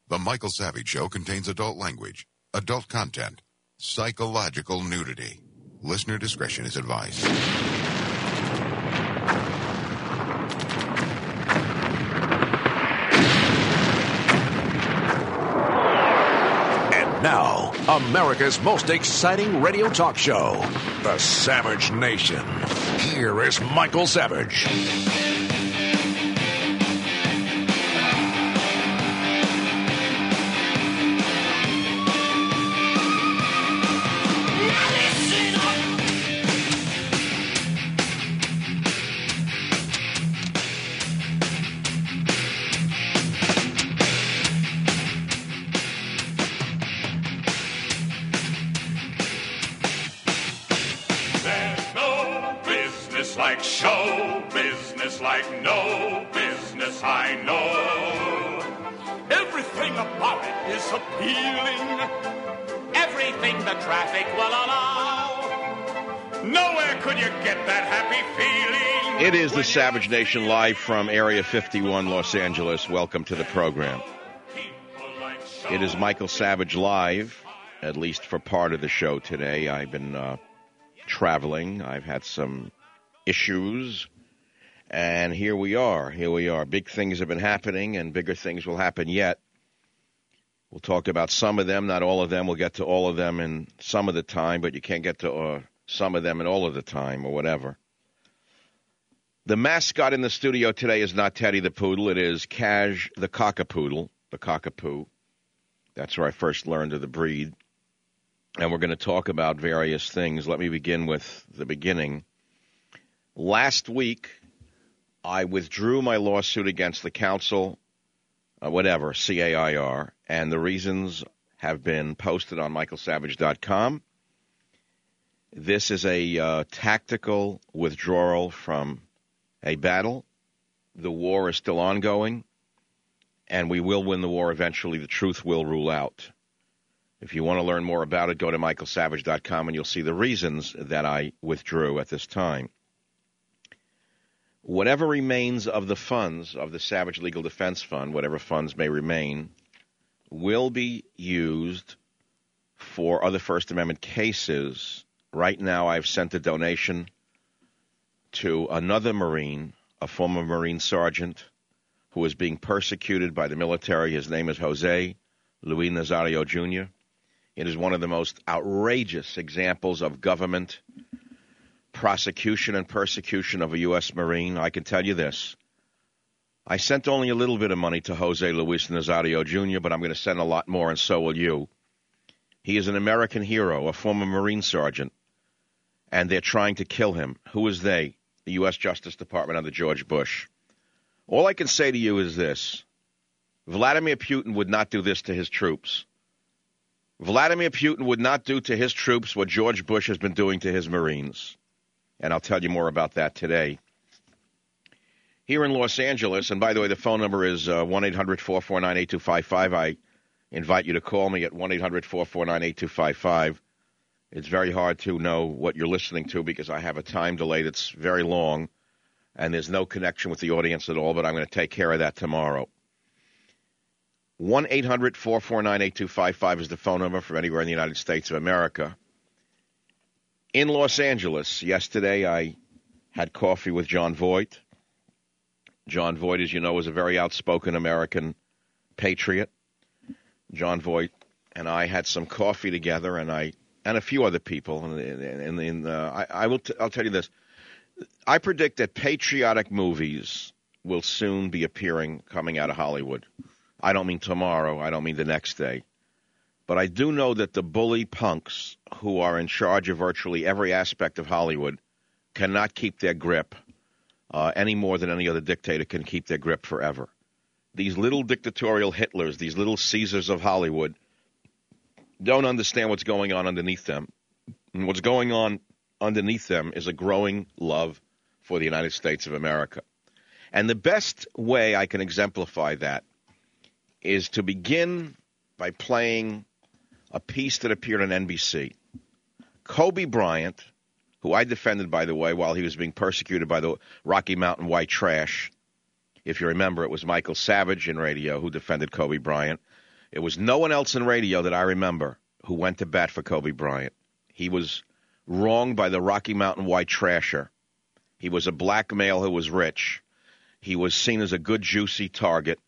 The Michael Savage Show contains adult language, adult content, psychological nudity. Listener discretion is advised. And now, America's most exciting radio talk show, The Savage Nation. Here is Michael Savage. It is the Savage Nation live from Area 51, Los Angeles. Welcome to the program. It is Michael Savage live, at least for part of the show today. I've been traveling. I've had some issues, and here we are. Big things have been happening, and bigger things will happen yet. We'll talk about some of them, not all of them. We'll get to all of them in some of the time, but you can't get to some of them in all of the time or whatever. The mascot in the studio today is not Teddy the Poodle. It is Cash the Cockapoodle, the Cockapoo. That's where I first learned of the breed. And we're going to talk about various things. Let me begin with the beginning. Last week, I withdrew my lawsuit against the council, CAIR, and the reasons have been posted on michaelsavage.com. This is a tactical withdrawal from a battle. The war is still ongoing, and we will win the war eventually. The truth will rule out. If you want to learn more about it, go to michaelsavage.com, and you'll see the reasons that I withdrew at this time. Whatever remains of the funds of the Savage Legal Defense Fund, whatever funds may remain, will be used for other First Amendment cases. Right now, I've sent a donation to another Marine, a former Marine sergeant, who is being persecuted by the military. His name is Jose Luis Nazario Jr. It is one of the most outrageous examples of government prosecution and persecution of a U.S. Marine. I can tell you this. I sent only a little bit of money to Jose Luis Nazario Jr., but I'm going to send a lot more, and so will you. He is an American hero, a former Marine sergeant, and they're trying to kill him. Who is they? The U.S. Justice Department under George Bush. All I can say to you is this. Vladimir Putin would not do this to his troops. Vladimir Putin would not do to his troops what George Bush has been doing to his Marines. And I'll tell you more about that today. Here in Los Angeles, and by the way, the phone number is 1-800-449-8255. I invite you to call me at 1-800-449-8255. It's very hard to know what you're listening to because I have a time delay that's very long, and there's no connection with the audience at all, but I'm going to take care of that tomorrow. 1-800-449-8255 is the phone number from anywhere in the United States of America. In Los Angeles, yesterday I had coffee with John Voight. John Voight, as you know, is a very outspoken American patriot. John Voight and I had some coffee together, and a few other people. I'll tell you this. I predict that patriotic movies will soon be coming out of Hollywood. I don't mean tomorrow. I don't mean the next day. But I do know that the bully punks who are in charge of virtually every aspect of Hollywood cannot keep their grip any more than any other dictator can keep their grip forever. These little dictatorial Hitlers, these little Caesars of Hollywood, don't understand what's going on underneath them. And what's going on underneath them is a growing love for the United States of America. And the best way I can exemplify that is to begin by playing a piece that appeared on NBC. Kobe Bryant, who I defended, by the way, while he was being persecuted by the Rocky Mountain white trash. If you remember, it was Michael Savage in radio who defended Kobe Bryant. It was no one else in radio that I remember who went to bat for Kobe Bryant. He was wronged by the Rocky Mountain white trasher. He was a black male who was rich. He was seen as a good, juicy target.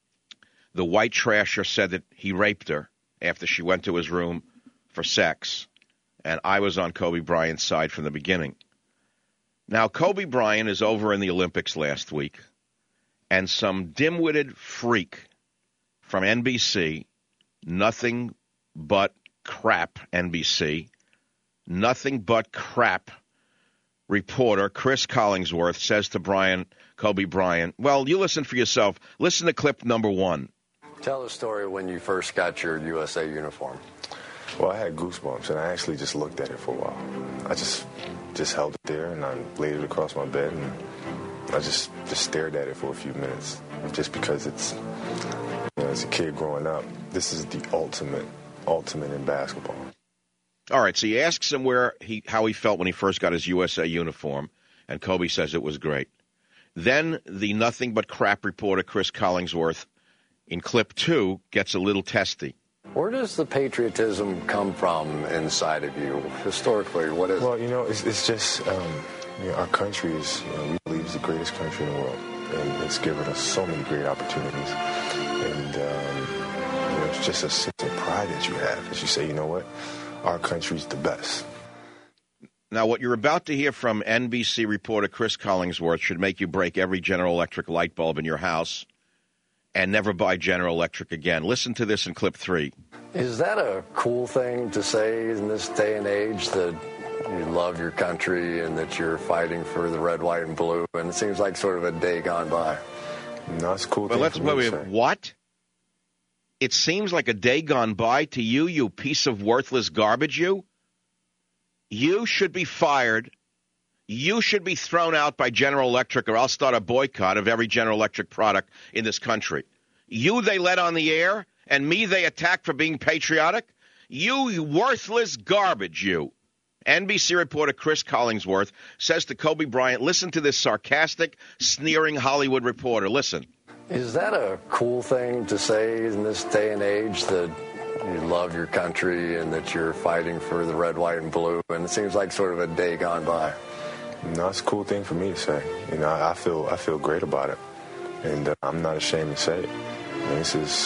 The white trasher said that he raped her after she went to his room for sex. And I was on Kobe Bryant's side from the beginning. Now, Kobe Bryant is over in the Olympics last week, and some dim-witted freak from NBC, nothing but crap NBC, nothing but crap reporter Chris Collingsworth says to Kobe Bryant, well, you listen for yourself. Listen to clip number 1. Tell the story when you first got your USA uniform. Well, I had goosebumps, and I actually just looked at it for a while. I just held it there, and I laid it across my bed, and I just stared at it for a few minutes, just because it's, as a kid growing up, this is the ultimate in basketball. All right, so he asks him how he felt when he first got his USA uniform, and Kobe says it was great. Then the nothing but crap reporter Chris Collingsworth in clip 2 gets a little testy. Where does the patriotism come from inside of you? Historically, what is it? Well, it's just our country is, we believe, is the greatest country in the world. And it's given us so many great opportunities. And, it's just a sense of pride that you have as you say, you know what, our country's the best. Now, what you're about to hear from NBC reporter Chris Collingsworth should make you break every General Electric light bulb in your house and never buy General Electric again. Listen to this in clip 3. Is that a cool thing to say in this day and age, that you love your country and that you're fighting for the red, white, and blue? And it seems like sort of a day gone by. No, it's a cool thing for me to say. What? It seems like a day gone by to you, you piece of worthless garbage, you? You should be fired. You should be thrown out by General Electric, or I'll start a boycott of every General Electric product in this country. You they let on the air, and me they attack for being patriotic? You worthless garbage, you. NBC reporter Chris Collingsworth says to Kobe Bryant, listen to this sarcastic, sneering Hollywood reporter. Listen. Is that a cool thing to say in this day and age, that you love your country and that you're fighting for the red, white, and blue? And it seems like sort of a day gone by. No, it's a cool thing for me to say. I feel great about it, and I'm not ashamed to say it. This is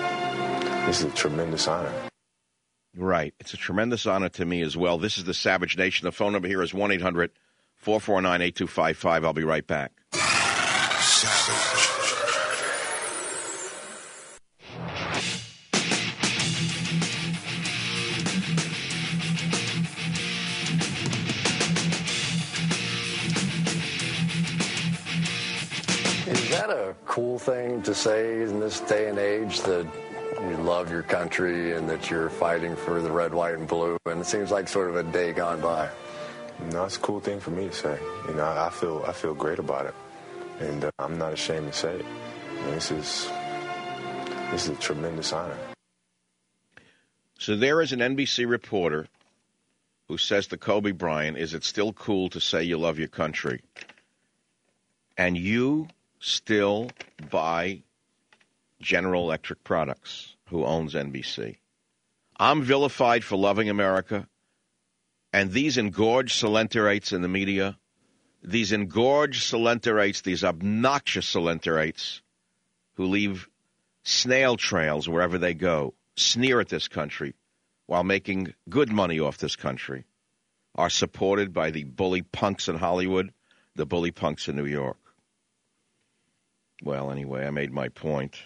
a tremendous honor. Right. It's a tremendous honor to me as well. This is the Savage Nation. The phone number here is 1-800-449-8255. I'll be right back. Savage. Is that a cool thing to say in this day and age, that you love your country and that you're fighting for the red, white, and blue? And it seems like sort of a day gone by. No, it's a cool thing for me to say. I feel great about it, and I'm not ashamed to say it. This is a tremendous honor. So there is an NBC reporter who says to Kobe Bryant, is it still cool to say you love your country? And you still buy General Electric products, who owns NBC. I'm vilified for loving America, and these engorged salenterates in the media, these engorged salenterates, these obnoxious salenterates who leave snail trails wherever they go, sneer at this country while making good money off this country, are supported by the bully punks in Hollywood, the bully punks in New York. Well, anyway, I made my point.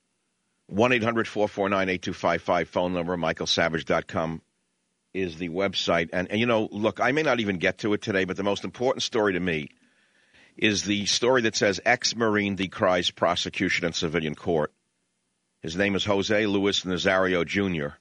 1-800-449-8255, phone number, michaelsavage.com is the website. And, look, I may not even get to it today, but the most important story to me is the story that says ex-Marine decries prosecution in civilian court. His name is Jose Luis Nazario Jr.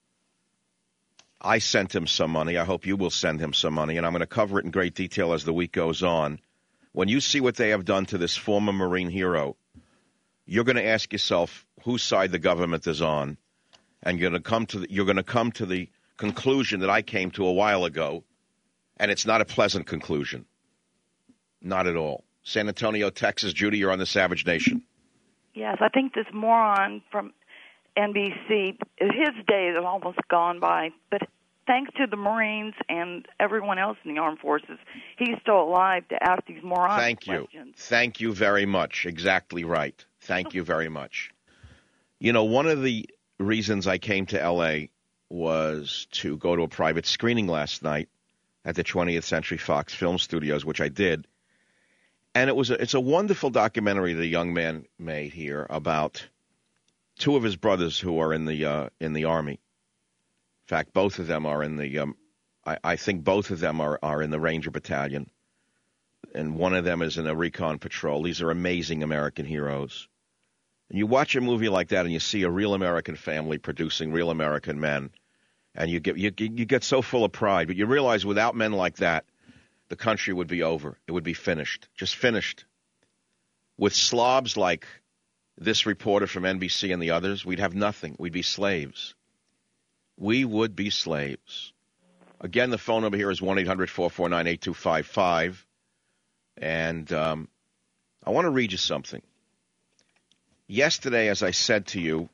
I sent him some money. I hope you will send him some money, and I'm going to cover it in great detail as the week goes on. When you see what they have done to this former Marine hero, you're going to ask yourself whose side the government is on, and you're going to come to the conclusion that I came to a while ago, and it's not a pleasant conclusion. Not at all. San Antonio, Texas. Judy, you're on the Savage Nation. Yes, I think this moron from NBC, his day is almost gone by, but thanks to the Marines and everyone else in the armed forces, he's still alive to ask these moronic questions. Thank you very much. Exactly right. Thank you very much. You know, one of the reasons I came to L.A. was to go to a private screening last night at the 20th Century Fox Film Studios, which I did. And it's a wonderful documentary that a young man made here about two of his brothers who are in the Army. In fact, both of them are in the I think both of them are in the Ranger Battalion, and one of them is in a recon patrol. These are amazing American heroes. And you watch a movie like that, and you see a real American family producing real American men, and you get so full of pride. But you realize without men like that, the country would be over. It would be finished, just finished. With slobs like this reporter from NBC and the others, we'd have nothing. We'd be slaves. We would be slaves. Again, the phone number here is 1-800-449-8255. And I want to read you something. Yesterday, as I said to you,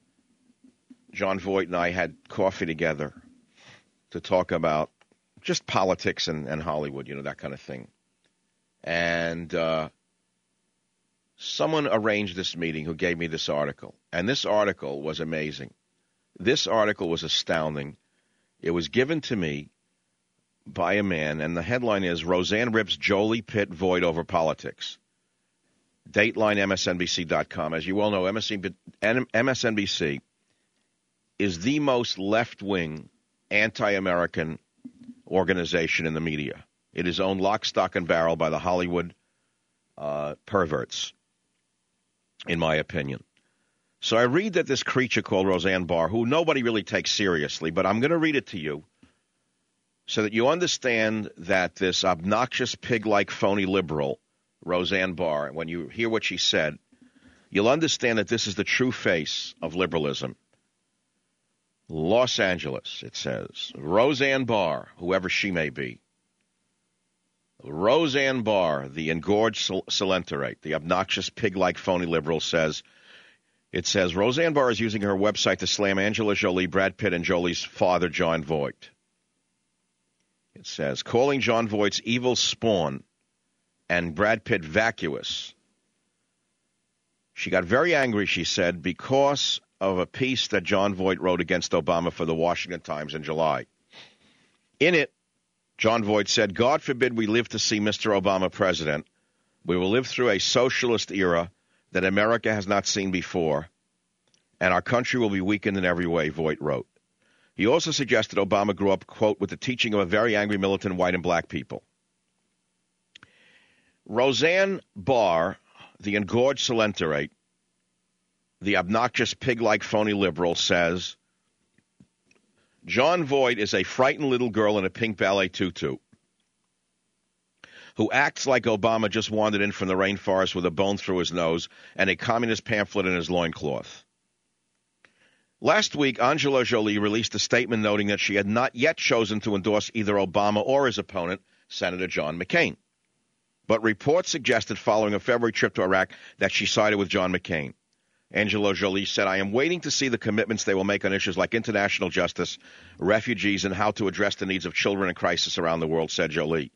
John Voight and I had coffee together to talk about just politics and Hollywood, you know, that kind of thing. And someone arranged this meeting who gave me this article. And this article was amazing. This article was astounding. It was given to me by a man, and the headline is, Roseanne rips Jolie Pitt Voight over politics. Dateline, MSNBC.com. As you all know, MSNBC is the most left-wing, anti-American organization in the media. It is owned lock, stock, and barrel by the Hollywood perverts, in my opinion. So I read that this creature called Roseanne Barr, who nobody really takes seriously, but I'm going to read it to you so that you understand that this obnoxious, pig-like, phony liberal, Roseanne Barr, when you hear what she said, you'll understand that this is the true face of liberalism. Los Angeles, it says. Roseanne Barr, whoever she may be. Roseanne Barr, the engorged salenterate, the obnoxious, pig-like, phony liberal, says, it says, Roseanne Barr is using her website to slam Angela Jolie, Brad Pitt, and Jolie's father, John Voight. It says, calling John Voight's evil spawn and Brad Pitt vacuous. She got very angry, she said, because of a piece that John Voight wrote against Obama for the Washington Times in July. In it, John Voight said, God forbid we live to see Mr. Obama president. We will live through a socialist era that America has not seen before, and our country will be weakened in every way, Voight wrote. He also suggested Obama grew up, quote, with the teaching of a very angry militant white and black people. Roseanne Barr, the engorged salenterate, the obnoxious pig-like phony liberal, says, John Voight is a frightened little girl in a pink ballet tutu who acts like Obama just wandered in from the rainforest with a bone through his nose and a communist pamphlet in his loincloth. Last week, Angela Jolie released a statement noting that she had not yet chosen to endorse either Obama or his opponent, Senator John McCain. But reports suggested following a February trip to Iraq that she sided with John McCain. Angela Jolie said, I am waiting to see the commitments they will make on issues like international justice, refugees, and how to address the needs of children in crisis around the world, said Jolie.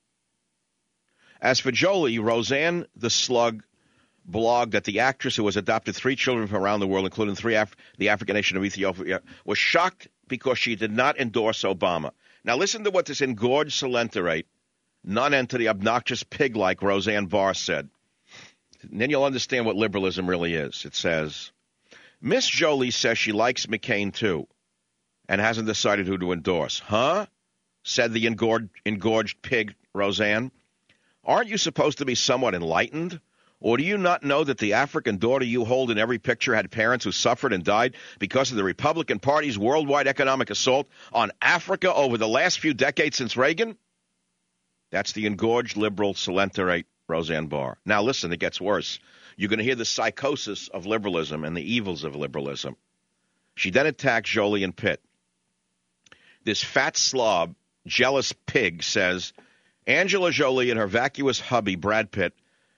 As for Jolie, Roseanne the Slug blogged that the actress who has adopted 3 children from around the world, including the African nation of Ethiopia, was shocked because she did not endorse Obama. Now listen to what this engorged salenterate, non-entity, obnoxious pig-like Roseanne Barr said. And then you'll understand what liberalism really is. It says, Miss Jolie says she likes McCain too and hasn't decided who to endorse. Huh? Said the engorged pig, Roseanne. Aren't you supposed to be somewhat enlightened? Or do you not know that the African daughter you hold in every picture had parents who suffered and died because of the Republican Party's worldwide economic assault on Africa over the last few decades since Reagan? That's the engorged liberal salenterate Roseanne Barr. Now listen, it gets worse. You're going to hear the psychosis of liberalism and the evils of liberalism. She then attacked Jolie and Pitt. This fat slob, jealous pig, says Angela Jolie and her vacuous hubby, Brad Pitt,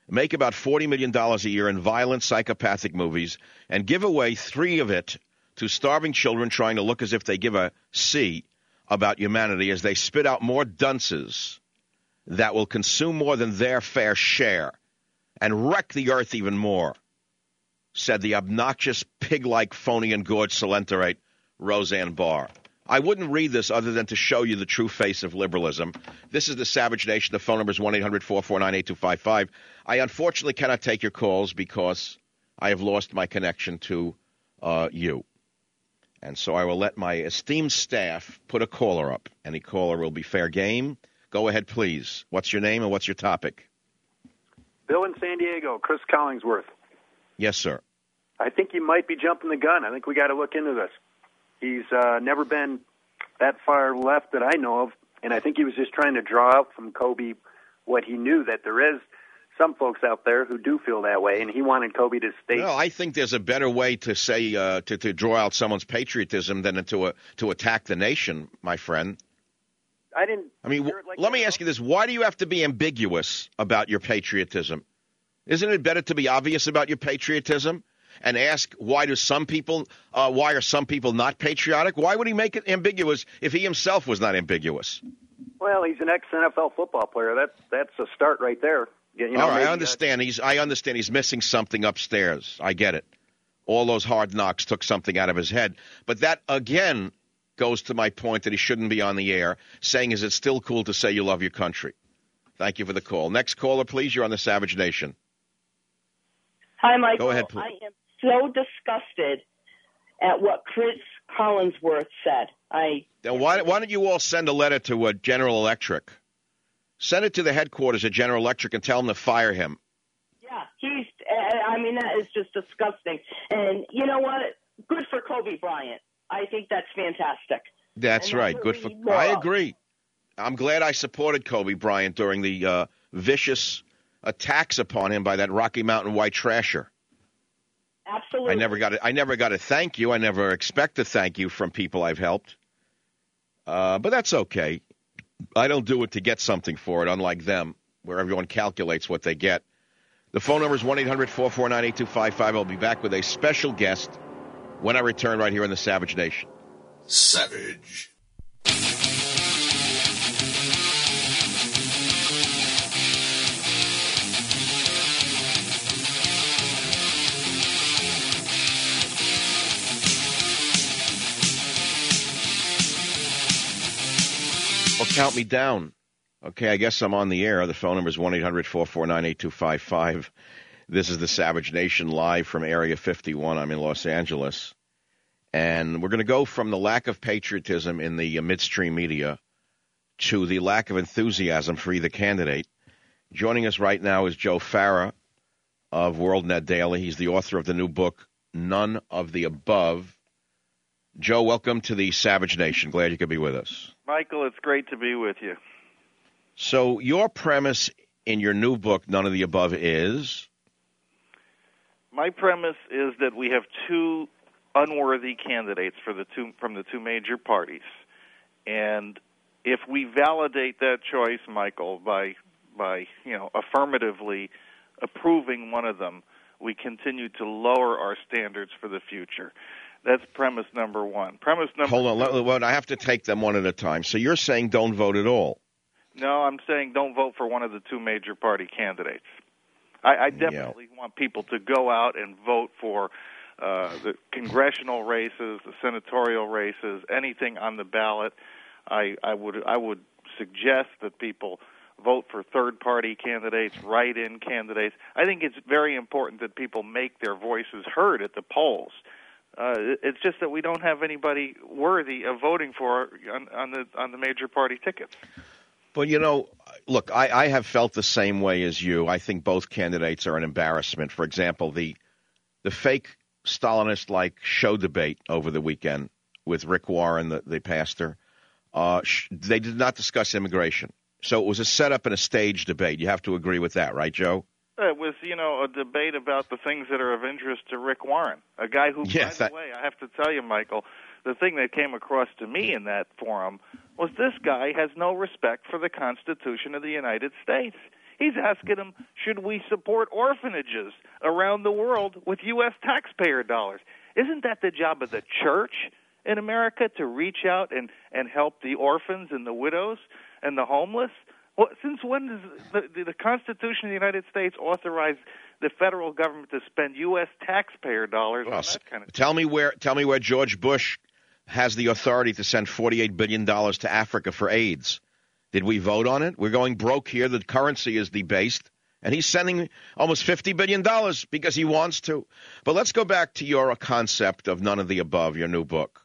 make about $40 million a year in violent, psychopathic movies, and give away 3 of it to starving children trying to look as if they give a C about humanity as they spit out more dunces that will consume more than their fair share and wreck the earth even more, said the obnoxious, pig-like, phony, and gorge salenterate Roseanne Barr. I wouldn't read this other than to show you the true face of liberalism. This is the Savage Nation. The phone number is 1-800-449-8255. I unfortunately cannot take your calls because I have lost my connection to you. And so I will let my esteemed staff put a caller up. Any caller will be fair game. Go ahead, please. What's your name and what's your topic? Bill in San Diego, Chris Collingsworth. Yes, sir. I think he might be jumping the gun. I think we got to look into this. He's never been that far left that I know of, and I think he was just trying to draw out from Kobe what he knew, that there is some folks out there who do feel that way, and he wanted Kobe to stay. No, I think there's a better way to say to draw out someone's patriotism than to attack the nation, my friend. I mean, let me ask you this: why do you have to be ambiguous about your patriotism? Isn't it better to be obvious about your patriotism and ask why are some people not patriotic? Why would he make it ambiguous if he himself was not ambiguous? Well, he's an ex-NFL football player. That's a start right there. You know, all right, I understand. I understand he's missing something upstairs. I get it. All those hard knocks took something out of his head. But that, again, goes to my point that he shouldn't be on the air saying, is it still cool to say you love your country? Thank you for the call. Next caller, please. You're on the Savage Nation. Hi, Michael. Go ahead, please. I am so disgusted at what Chris Collinsworth said. Then why don't you all send a letter to General Electric? Send it to the headquarters at General Electric and tell them to fire him. Yeah, that is just disgusting. And you know what? Good for Kobe Bryant. I think that's fantastic. That's right. Good for. I agree. I'm glad I supported Kobe Bryant during the vicious attacks upon him by that Rocky Mountain white trasher. Absolutely. I never got a thank you. I never expect a thank you from people I've helped. But that's okay. I don't do it to get something for it, unlike them, where everyone calculates what they get. The phone number is 1-800-449-8255. I'll be back with a special guest when I return right here in the Savage Nation. Savage. Well, count me down. Okay, I guess I'm on the air. The phone number is 1-800-449-8255. This is the Savage Nation live from Area 51. I'm in Los Angeles. And we're going to go from the lack of patriotism in the midstream media to the lack of enthusiasm for either candidate. Joining us right now is Joe Farah of WorldNet Daily. He's the author of the new book, None of the Above. Joe, welcome to the Savage Nation. Glad you could be with us. Michael, it's great to be with you. So your premise in your new book, None of the Above, is? My premise is that we have two unworthy candidates from the two major parties. And if we validate that choice, Michael, by affirmatively approving one of them, we continue to lower our standards for the future. That's premise number one. Hold on. I have to take them one at a time. So you're saying don't vote at all? No, I'm saying don't vote for one of the two major party candidates. I definitely want people to go out and vote for the congressional races, the senatorial races, anything on the ballot. I would suggest that people vote for third-party candidates, write-in candidates. I think it's very important that people make their voices heard at the polls. It's just that we don't have anybody worthy of voting for on the major party tickets. But, look, I have felt the same way as you. I think both candidates are an embarrassment. For example, the fake Stalinist-like show debate over the weekend with Rick Warren, the pastor, they did not discuss immigration. So it was a setup and a stage debate. You have to agree with that, right, Joe? It was, a debate about the things that are of interest to Rick Warren, a guy who, by the way, I have to tell you, Michael, the thing that came across to me in that forum was this guy has no respect for the Constitution of the United States. He's asking them, should we support orphanages around the world with U.S. taxpayer dollars? Isn't that the job of the church in America, to reach out and help the orphans and the widows and the homeless? Well, since when does the Constitution of the United States authorize the federal government to spend U.S. taxpayer dollars on that kind of Tell me where George Bush has the authority to send $48 billion to Africa for AIDS. Did we vote on it? We're going broke here. The currency is debased. And he's sending almost $50 billion because he wants to. But let's go back to your concept of none of the above, your new book.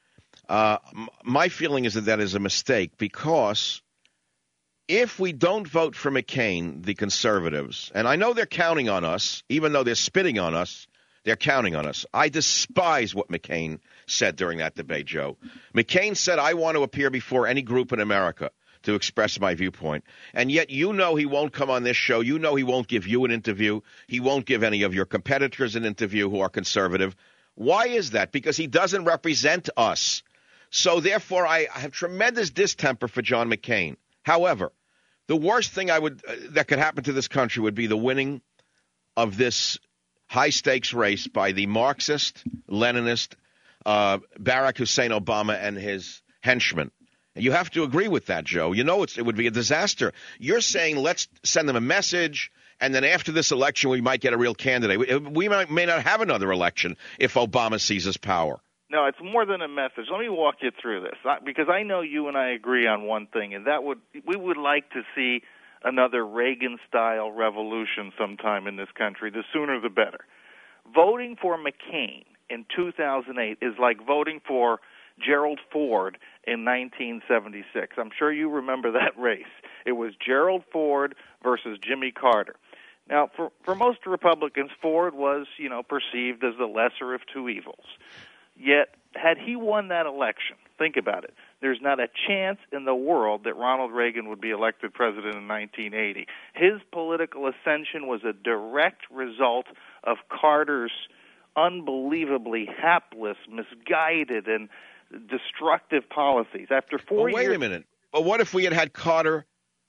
My feeling is that is a mistake, because if we don't vote for McCain, the conservatives, and I know they're counting on us, even though they're spitting on us, they're counting on us. I despise what McCain said during that debate, Joe. McCain said, I want to appear before any group in America to express my viewpoint. And yet you know he won't come on this show. You know he won't give you an interview. He won't give any of your competitors an interview who are conservative. Why is that? Because he doesn't represent us. So therefore, I have tremendous distemper for John McCain. However, the worst thing that could happen to this country would be the winning of this high-stakes race by the Marxist, Leninist, Barack Hussein Obama and his henchmen. You have to agree with that, Joe. You know it would be a disaster. You're saying let's send them a message, and then after this election we might get a real candidate. We may not have another election if Obama seizes power. No, it's more than a message. Let me walk you through this, because I know you and I agree on one thing, and we would like to see another Reagan-style revolution sometime in this country. The sooner the better. Voting for McCain in 2008 is like voting for Gerald Ford in 1976. I'm sure you remember that race. It was Gerald Ford versus Jimmy Carter. Now, for most Republicans, Ford was, perceived as the lesser of two evils. Yet, had he won that election, think about it, there's not a chance in the world that Ronald Reagan would be elected president in 1980. His political ascension was a direct result of Carter's unbelievably hapless, misguided, and destructive policies. After 4 years... Wait a minute. But what if we had Carter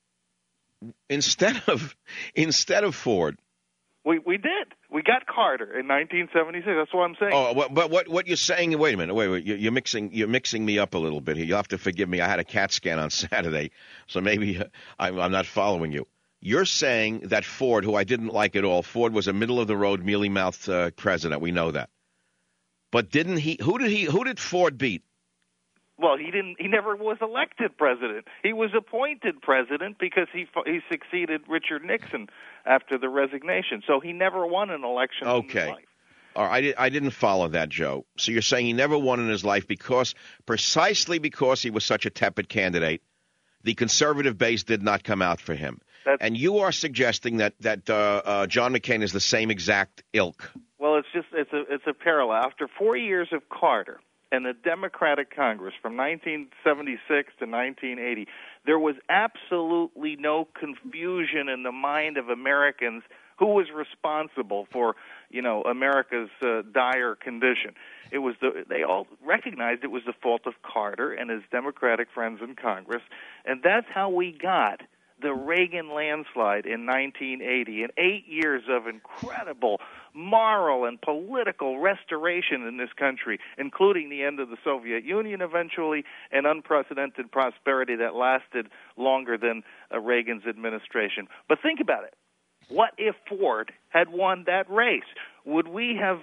instead of Ford? We did. We got Carter in 1976. That's what I'm saying. Oh, but what you're saying? Wait a minute. Wait. You're mixing me up a little bit here. You'll have to forgive me. I had a CAT scan on Saturday, so maybe I'm not following you. You're saying that Ford, who I didn't like at all, Ford was a middle-of-the-road, mealy-mouthed president. We know that. But didn't he? Who did Ford beat? Well, he didn't. He never was elected president. He was appointed president because he succeeded Richard Nixon after the resignation. So he never won an election in his life. All right, I didn't follow that, Joe. So you're saying he never won in his life precisely because he was such a tepid candidate, the conservative base did not come out for him. And you are suggesting that John McCain is the same exact ilk. Well, it's a parallel. After 4 years of Carter and the Democratic Congress from 1976 to 1980, there was absolutely no confusion in the mind of Americans who was responsible for, America's dire condition. They all recognized it was the fault of Carter and his Democratic friends in Congress, and that's how we got the Reagan landslide in 1980, and 8 years of incredible moral and political restoration in this country, including the end of the Soviet Union eventually, and unprecedented prosperity that lasted longer than Reagan's administration. But think about it. What if Ford had won that race? Would we have,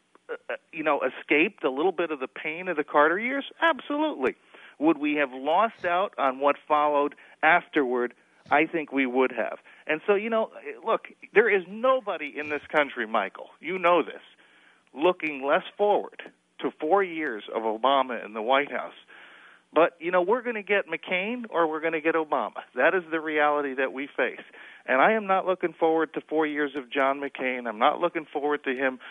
escaped a little bit of the pain of the Carter years? Absolutely. Would we have lost out on what followed afterward? I think we would have. And so, look, there is nobody in this country, Michael, you know this, looking less forward to 4 years of Obama in the White House. But, we're going to get McCain or we're going to get Obama. That is the reality that we face. And I am not looking forward to 4 years of John McCain. I'm not looking forward to him,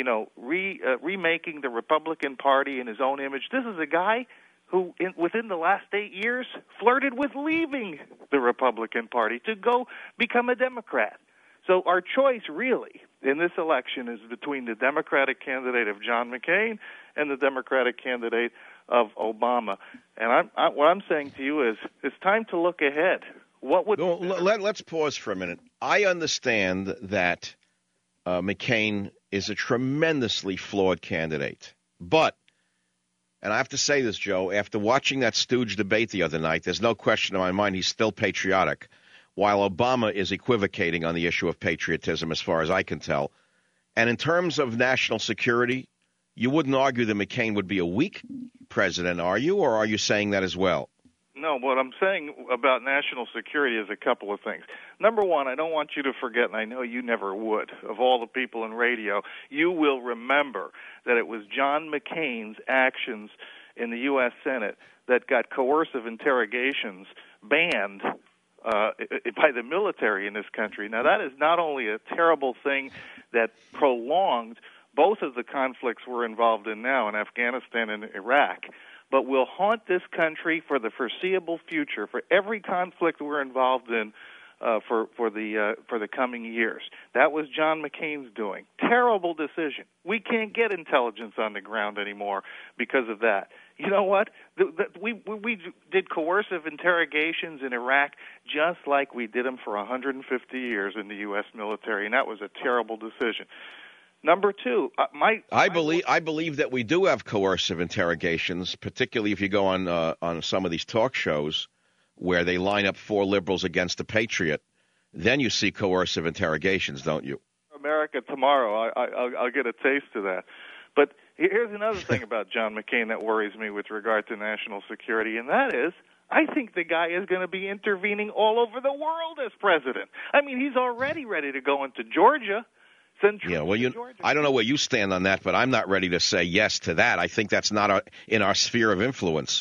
remaking the Republican Party in his own image. This is a guy who, within the last 8 years, flirted with leaving the Republican Party to go become a Democrat. So our choice, really, in this election is between the Democratic candidate of John McCain and the Democratic candidate of Obama. And what I'm saying to you is it's time to look ahead. What would let's pause for a minute. I understand that McCain is a tremendously flawed candidate, but, and I have to say this, Joe, after watching that stooge debate the other night, there's no question in my mind he's still patriotic, while Obama is equivocating on the issue of patriotism as far as I can tell. And in terms of national security, you wouldn't argue that McCain would be a weak president, are you? Or are you saying that as well? No, what I'm saying about national security is a couple of things. Number one, I don't want you to forget, and I know you never would, of all the people in radio, you will remember that it was John McCain's actions in the U.S. Senate that got coercive interrogations banned by the military in this country. Now, that is not only a terrible thing that prolonged both of the conflicts we're involved in now in Afghanistan and Iraq, but will haunt this country for the foreseeable future, for every conflict we're involved in for the coming years. That was John McCain's doing. Terrible decision. We can't get intelligence on the ground anymore because of that. You know what? We did coercive interrogations in Iraq just like we did them for 150 years in the U.S. military, and that was a terrible decision. Number two, I believe that we do have coercive interrogations, particularly if you go on some of these talk shows where they line up four liberals against a patriot. Then you see coercive interrogations, don't you? America tomorrow, I'll get a taste of that. But here's another thing about John McCain that worries me with regard to national security, and that is I think the guy is going to be intervening all over the world as president. I mean, he's already ready to go into Georgia. Yeah, well, I don't know where you stand on that, but I'm not ready to say yes to that. I think that's not in our sphere of influence.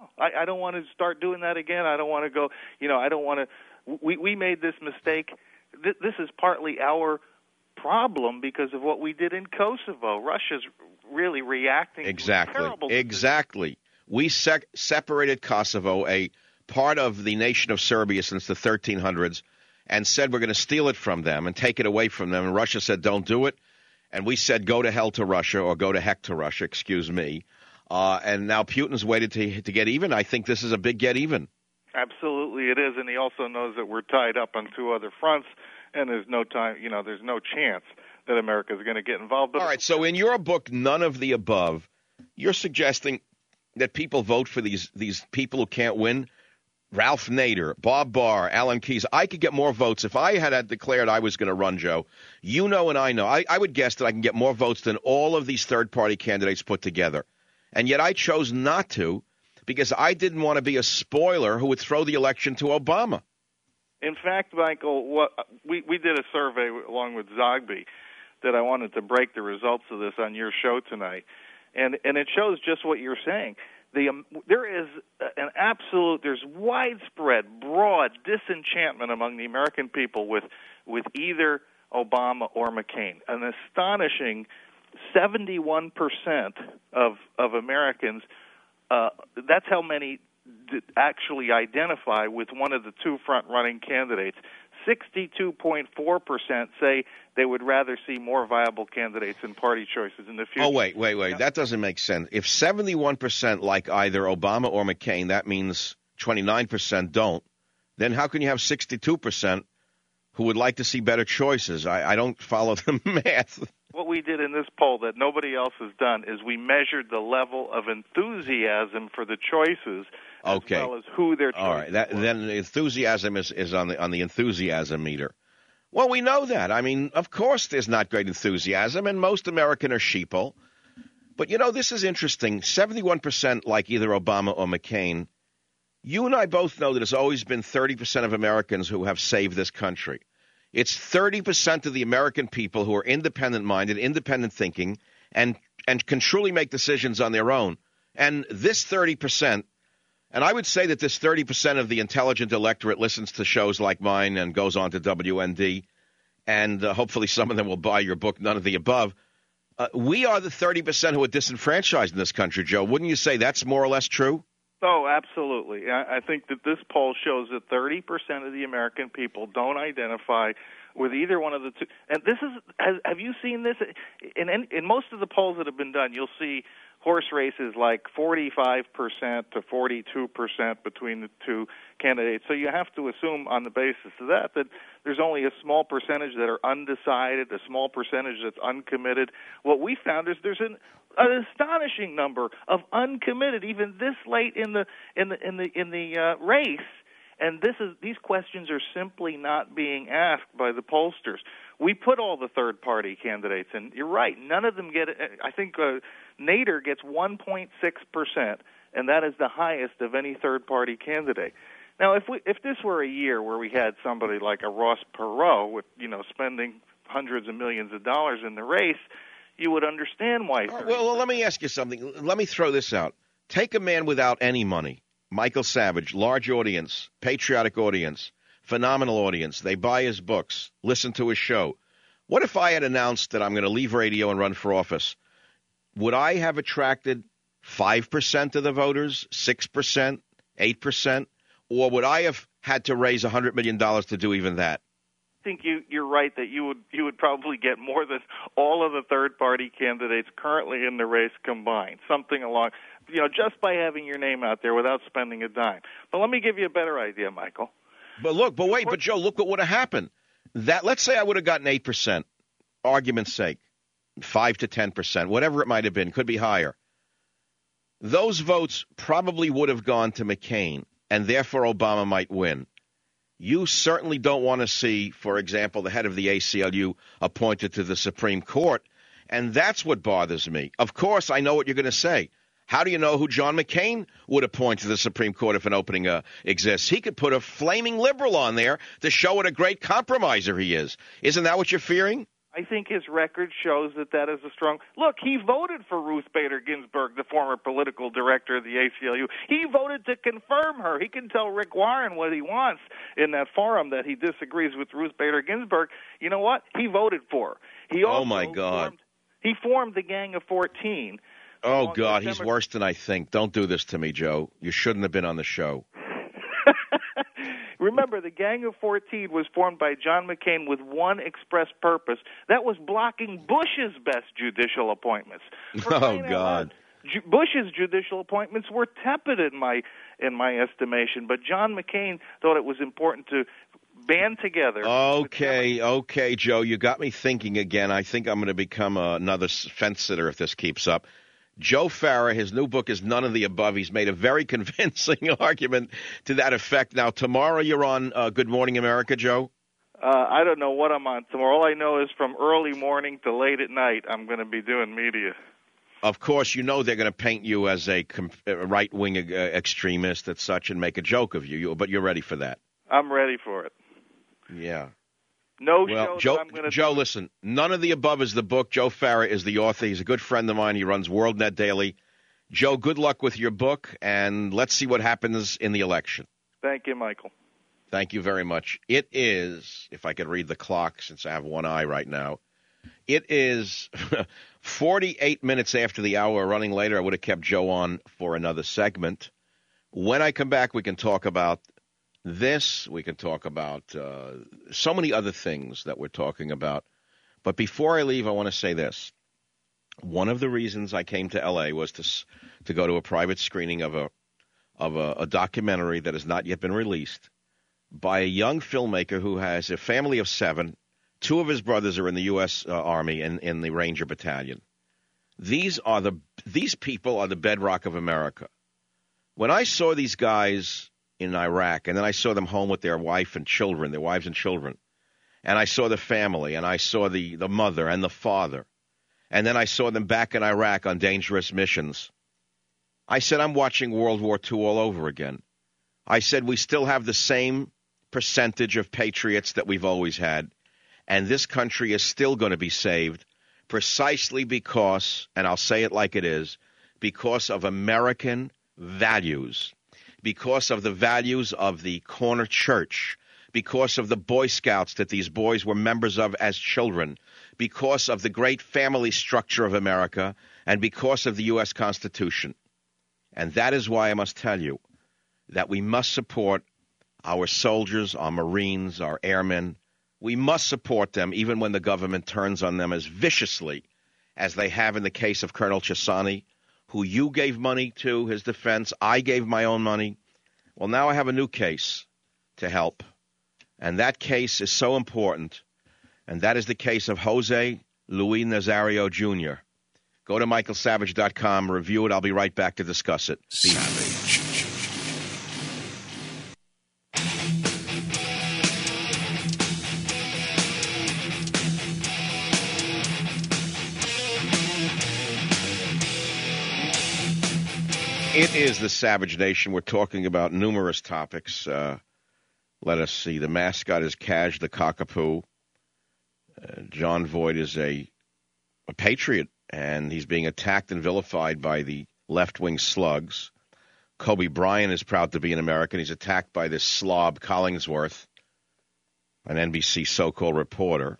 I don't want to start doing that again. I don't want to go, I don't want to. We made this mistake. This is partly our problem because of what we did in Kosovo. Russia's really reacting to terrible decisions. Exactly. We separated Kosovo, a part of the nation of Serbia since the 1300s, and said we're going to steal it from them and take it away from them. And Russia said, don't do it. And we said, go to hell to Russia, or go to heck to Russia, excuse me. And now Putin's waited to get even. I think this is a big get even. Absolutely it is. And he also knows that we're tied up on two other fronts, and there's no time, there's no chance that America is going to get involved. But all right, so in your book, None of the Above, you're suggesting that people vote for these people who can't win. Ralph Nader, Bob Barr, Alan Keyes. I could get more votes if I had declared I was going to run, Joe. You know and I know. I would guess that I can get more votes than all of these third-party candidates put together. And yet I chose not to because I didn't want to be a spoiler who would throw the election to Obama. In fact, Michael, we did a survey along with Zogby that I wanted to break the results of this on your show tonight. And it shows just what you're saying. There is there's widespread, broad disenchantment among the American people with either Obama or McCain. An astonishing 71% of Americans, that's how many actually identify with one of the two front-running candidates. 62.4% say they would rather see more viable candidates and party choices in the future. Oh, wait. Yeah. That doesn't make sense. If 71% like either Obama or McCain, that means 29% don't. Then how can you have 62% who would like to see better choices? I don't follow the math. What we did in this poll that nobody else has done is we measured the level of enthusiasm for the choices as well as who they're choosing. All right, then the enthusiasm is on the enthusiasm meter. Well, we know that. I mean, of course there's not great enthusiasm, and most Americans are sheeple. But, this is interesting. 71% like either Obama or McCain. You and I both know that there's always been 30% of Americans who have saved this country. It's 30% of the American people who are independent-minded, independent thinking, and can truly make decisions on their own. And this 30%, and I would say that this 30% of the intelligent electorate listens to shows like mine and goes on to WND, and hopefully some of them will buy your book, None of the Above. We are the 30% who are disenfranchised in this country, Joe. Wouldn't you say that's more or less true? Oh, absolutely. I think that this poll shows that 30% of the American people don't identify with either one of the two. And this is, have you seen this? In most of the polls that have been done, you'll see horse races like 45% to 42% between the two candidates. So you have to assume on the basis of that there's only a small percentage that are undecided, a small percentage that's uncommitted. What we found is there's an astonishing number of uncommitted, even this late in the race. And these questions are simply not being asked by the pollsters. We put all the third-party candidates in. You're right. None of them get it. I think Nader gets 1.6%, and that is the highest of any third-party candidate. Now, if this were a year where we had somebody like a Ross Perot with spending hundreds of millions of dollars in the race, you would understand why. Well, let me ask you something. Let me throw this out. Take a man without any money. Michael Savage, large audience, patriotic audience, phenomenal audience. They buy his books, listen to his show. What if I had announced that I'm going to leave radio and run for office? Would I have attracted 5% of the voters, 6%, 8%? Or would I have had to raise $100 million to do even that? I think you're right that you would probably get more than all of the third-party candidates currently in the race combined, something along, just by having your name out there without spending a dime. But let me give you a better idea, Michael. But Joe, look what would have happened. Let's say I would have gotten 8%, argument's sake, 5 to 10%, whatever it might have been, could be higher. Those votes probably would have gone to McCain, and therefore Obama might win. You certainly don't want to see, for example, the head of the ACLU appointed to the Supreme Court, and that's what bothers me. Of course, I know what you're going to say. How do you know who John McCain would appoint to the Supreme Court if an opening exists? He could put a flaming liberal on there to show what a great compromiser he is. Isn't that what you're fearing? I think his record shows that is a strong – look, he voted for Ruth Bader Ginsburg, the former political director of the ACLU. He voted to confirm her. He can tell Rick Warren what he wants in that forum that he disagrees with Ruth Bader Ginsburg. You know what? He voted for her. He also my God. He formed the Gang of 14. Oh, God, he's worse than I think. Don't do this to me, Joe. You shouldn't have been on the show. Remember, the Gang of 14 was formed by John McCain with one express purpose. That was blocking Bush's best judicial appointments. Oh, God. Bush's judicial appointments were tepid in my estimation, but John McCain thought it was important to band together. Okay, Joe, you got me thinking again. I think I'm going to become another fence sitter if this keeps up. Joe Farah, his new book is None of the Above. He's made a very convincing argument to that effect. Now, tomorrow you're on Good Morning America, Joe? I don't know what I'm on tomorrow. All I know is from early morning to late at night I'm going to be doing media. Of course, you know they're going to paint you as a right-wing extremist and such and make a joke of you, but you're ready for that. I'm ready for it. Yeah. Joe, listen, None of the Above is the book. Joe Farah is the author. He's a good friend of mine. He runs WorldNet Daily. Joe, good luck with your book, and let's see what happens in the election. Thank you, Michael. Thank you very much. It is, if I could read the clock since I have one eye right now, it is 48 minutes after the hour. Running later, I would have kept Joe on for another segment. When I come back, we can talk about this, we can talk about so many other things that we're talking about. But before I leave, I want to say this. One of the reasons I came to L.A. was to go to a private screening of a documentary that has not yet been released by a young filmmaker who has a family of 7. 2 of his brothers are in the U.S. Army in the Ranger Battalion. These people are the bedrock of America. When I saw these guys in Iraq, and then I saw them home with their wives and children, and I saw the family, and I saw the mother and the father, and then I saw them back in Iraq on dangerous missions. I said, I'm watching World War II all over again. I said, we still have the same percentage of patriots that we've always had, and this country is still going to be saved precisely because, and I'll say it like it is, because of American values. Because of the values of the corner church, because of the Boy Scouts that these boys were members of as children, because of the great family structure of America, and because of the U.S. Constitution. And that is why I must tell you that we must support our soldiers, our Marines, our airmen. We must support them even when the government turns on them as viciously as they have in the case of Colonel Chesani, who you gave money to, his defense. I gave my own money. Well, now I have a new case to help. And that case is so important. And that is the case of Jose Luis Nazario Jr. Go to michaelsavage.com, review it. I'll be right back to discuss it. Savage. It is the Savage Nation. We're talking about numerous topics. Let us see. The mascot is Cash the Cockapoo. Jon Voight is a patriot, and he's being attacked and vilified by the left-wing slugs. Kobe Bryant is proud to be an American. He's attacked by this slob Collingsworth, an NBC so-called reporter.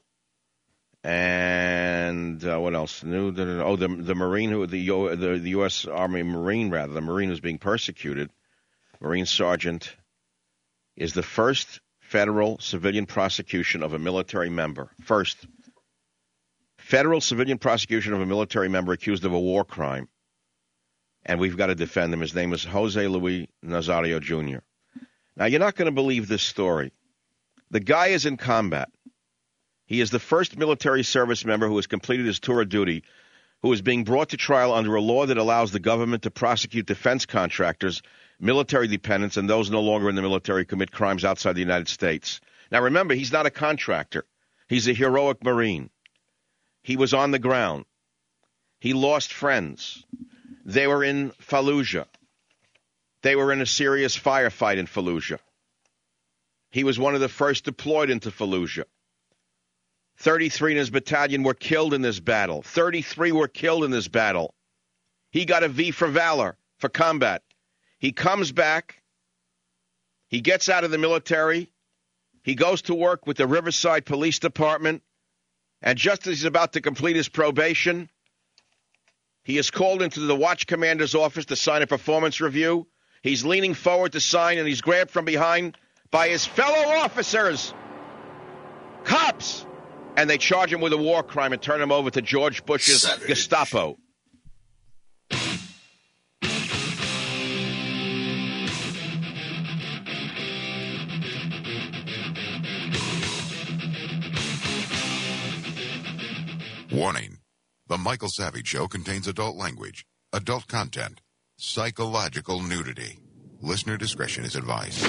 And what else? The Marine, the U.S. Army Marine, rather, the Marine who's being persecuted, Marine Sergeant, is the first federal civilian prosecution of a military member. First federal civilian prosecution of a military member accused of a war crime. And we've got to defend him. His name is Jose Luis Nazario Jr. Now, you're not going to believe this story. The guy is in combat. He is the first military service member who has completed his tour of duty, who is being brought to trial under a law that allows the government to prosecute defense contractors, military dependents, and those no longer in the military who commit crimes outside the United States. Now, remember, he's not a contractor. He's a heroic Marine. He was on the ground. He lost friends. They were in Fallujah. They were in a serious firefight in Fallujah. He was one of the first deployed into Fallujah. 33 in his battalion were killed in this battle. 33 were killed in this battle. He got a V for valor, for combat. He comes back. He gets out of the military. He goes to work with the Riverside Police Department. And just as he's about to complete his probation, he is called into the watch commander's office to sign a performance review. He's leaning forward to sign, and he's grabbed from behind by his fellow officers, cops. And they charge him with a war crime and turn him over to George Bush's Savage. Gestapo. Warning. The Michael Savage Show contains adult language, adult content, psychological nudity. Listener discretion is advised.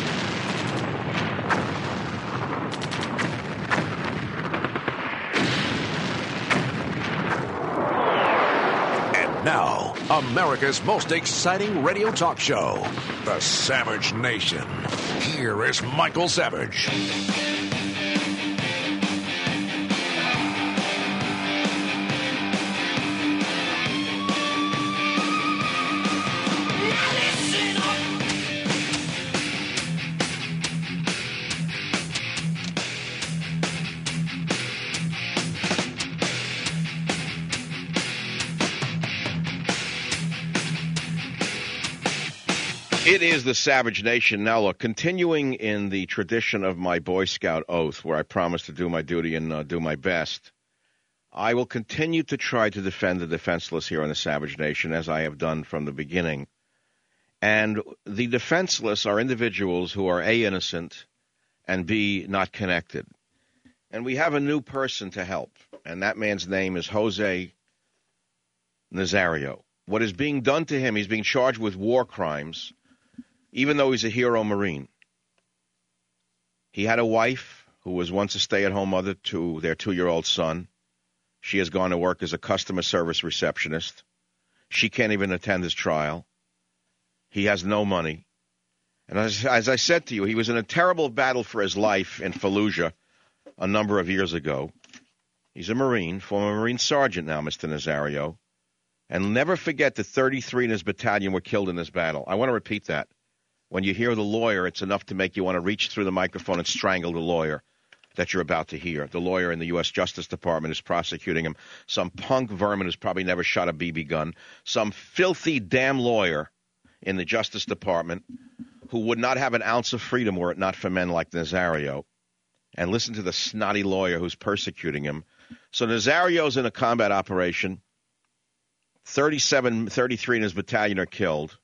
Now, America's most exciting radio talk show, The Savage Nation. Here is Michael Savage. It is the Savage Nation. Now, look, continuing in the tradition of my Boy Scout oath, where I promise to do my duty and do my best, I will continue to try to defend the defenseless here in the Savage Nation, as I have done from the beginning. And the defenseless are individuals who are A, innocent, and B, not connected. And we have a new person to help, and that man's name is Jose Nazario. What is being done to him, he's being charged with war crimes, even though he's a hero Marine. He had a wife who was once a stay-at-home mother to their 2-year-old son. She has gone to work as a customer service receptionist. She can't even attend his trial. He has no money. And as I said to you, he was in a terrible battle for his life in Fallujah a number of years ago. He's a Marine, former Marine Sergeant now, Mr. Nazario. And never forget that 33 in his battalion were killed in this battle. I want to repeat that. When you hear the lawyer, it's enough to make you want to reach through the microphone and strangle the lawyer that you're about to hear. The lawyer in the U.S. Justice Department is prosecuting him. Some punk vermin who's probably never shot a BB gun. Some filthy damn lawyer in the Justice Department who would not have an ounce of freedom were it not for men like Nazario. And listen to the snotty lawyer who's persecuting him. So Nazario's in a combat operation. 33 in his battalion are killed.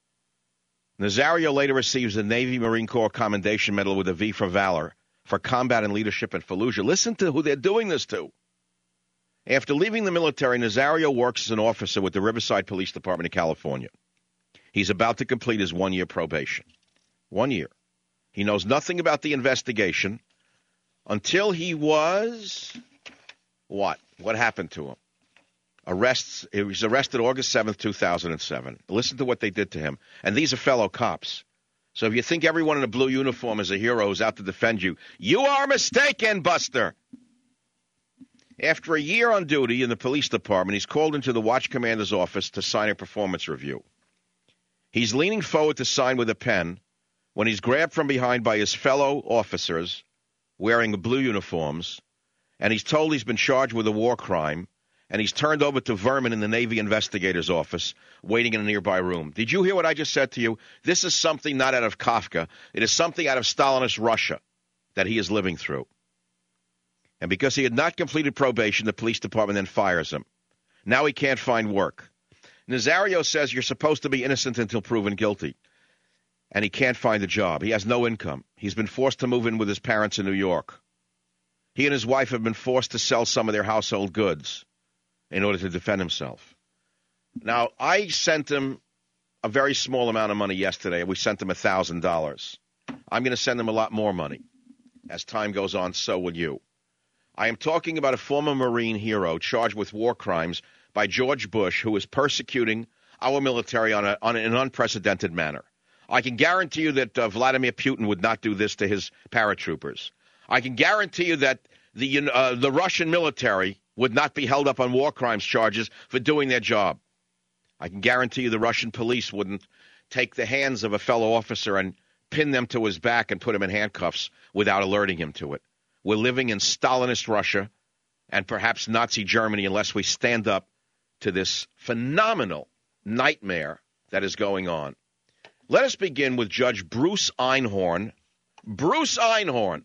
Nazario later receives the Navy Marine Corps Commendation Medal with a V for Valor for combat and leadership in Fallujah. Listen to who they're doing this to. After leaving the military, Nazario works as an officer with the Riverside Police Department of California. He's about to complete his 1-year probation. 1 year. He knows nothing about the investigation until he was what? What happened to him? He was arrested August 7th, 2007. Listen to what they did to him. And these are fellow cops. So if you think everyone in a blue uniform is a hero who's out to defend you, you are mistaken, Buster. After a year on duty in the police department, he's called into the watch commander's office to sign a performance review. He's leaning forward to sign with a pen when he's grabbed from behind by his fellow officers wearing blue uniforms, and he's told he's been charged with a war crime, and he's turned over to vermin in the Navy investigator's office, waiting in a nearby room. Did you hear what I just said to you? This is something not out of Kafka. It is something out of Stalinist Russia that he is living through. And because he had not completed probation, the police department then fires him. Now he can't find work. Nazario says you're supposed to be innocent until proven guilty. And he can't find a job. He has no income. He's been forced to move in with his parents in New York. He and his wife have been forced to sell some of their household goods in order to defend himself. Now, I sent him a very small amount of money yesterday. We sent him $1,000. I'm going to send him a lot more money. As time goes on, so will you. I am talking about a former Marine hero charged with war crimes by George Bush, who is persecuting our military on an unprecedented manner. I can guarantee you that Vladimir Putin would not do this to his paratroopers. I can guarantee you that the Russian military would not be held up on war crimes charges for doing their job. I can guarantee you the Russian police wouldn't take the hands of a fellow officer and pin them to his back and put him in handcuffs without alerting him to it. We're living in Stalinist Russia and perhaps Nazi Germany unless we stand up to this phenomenal nightmare that is going on. Let us begin with Judge Bruce Einhorn. Bruce Einhorn,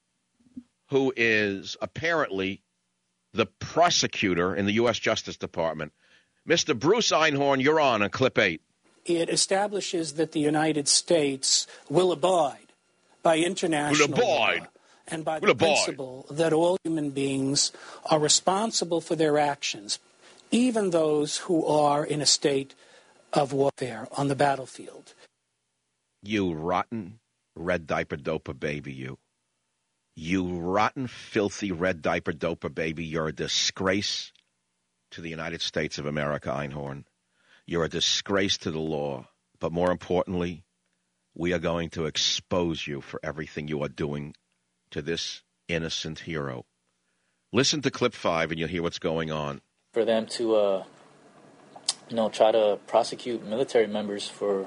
who is apparently the prosecutor in the U.S. Justice Department. Mr. Bruce Einhorn, you're on Clip 8. It establishes that the United States will abide by international law and by the principle that all human beings are responsible for their actions, even those who are in a state of warfare on the battlefield. You rotten red diaper doper baby, you. You rotten, filthy red diaper doper baby. You're a disgrace to the United States of America, Einhorn. You're a disgrace to the law. But more importantly, we are going to expose you for everything you are doing to this innocent hero. Listen to Clip 5 and you'll hear what's going on. For them to, try to prosecute military members for,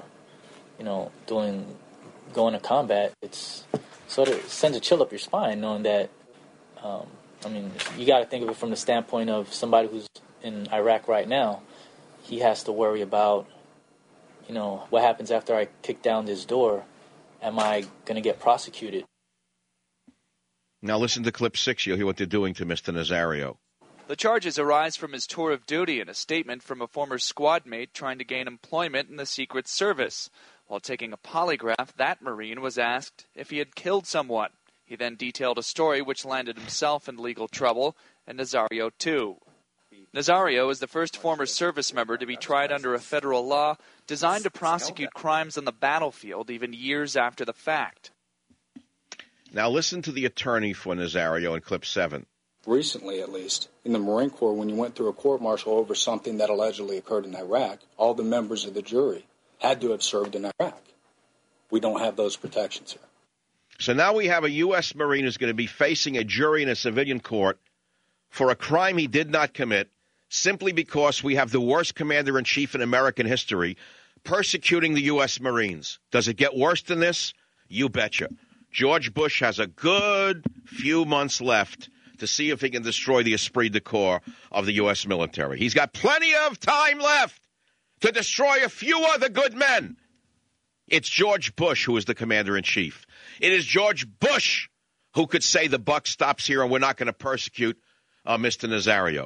going to combat, it's sort of sends a chill up your spine knowing that, you got to think of it from the standpoint of somebody who's in Iraq right now. He has to worry about, what happens after I kick down this door? Am I going to get prosecuted? Now listen to Clip 6. You'll hear what they're doing to Mr. Nazario. The charges arise from his tour of duty and a statement from a former squad mate trying to gain employment in the Secret Service. While taking a polygraph, that Marine was asked if he had killed someone. He then detailed a story which landed himself in legal trouble, and Nazario too. Nazario is the first former service member to be tried under a federal law designed to prosecute crimes on the battlefield even years after the fact. Now listen to the attorney for Nazario in Clip 7. Recently, at least, in the Marine Corps, when you went through a court-martial over something that allegedly occurred in Iraq, all the members of the jury had to have served in Iraq. We don't have those protections here. So now we have a U.S. Marine who's going to be facing a jury in a civilian court for a crime he did not commit simply because we have the worst commander-in-chief in American history persecuting the U.S. Marines. Does it get worse than this? You betcha. George Bush has a good few months left to see if he can destroy the esprit de corps of the U.S. military. He's got plenty of time left to destroy a few other good men. It's George Bush who is the commander-in-chief. It is George Bush who could say the buck stops here and we're not going to persecute Mr. Nazario.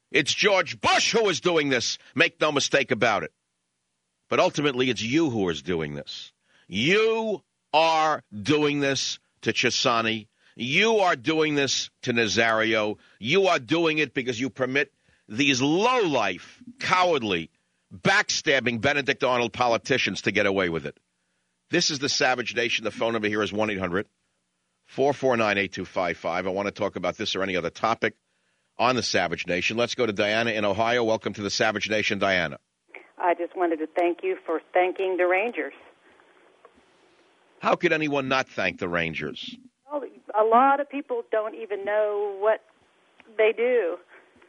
It's George Bush who is doing this. Make no mistake about it. But ultimately, it's you who is doing this. You are doing this to Chessani. You are doing this to Nazario. You are doing it because you permit these low-life, cowardly, backstabbing Benedict Arnold politicians to get away with it. This is the Savage Nation. The phone number here is 1-800-449-8255. I want to talk about this or any other topic on the Savage Nation. Let's go to Diana in Ohio. Welcome to the Savage Nation, Diana. I just wanted to thank you for thanking the Rangers. How could anyone not thank the Rangers? Well, a lot of people don't even know what they do.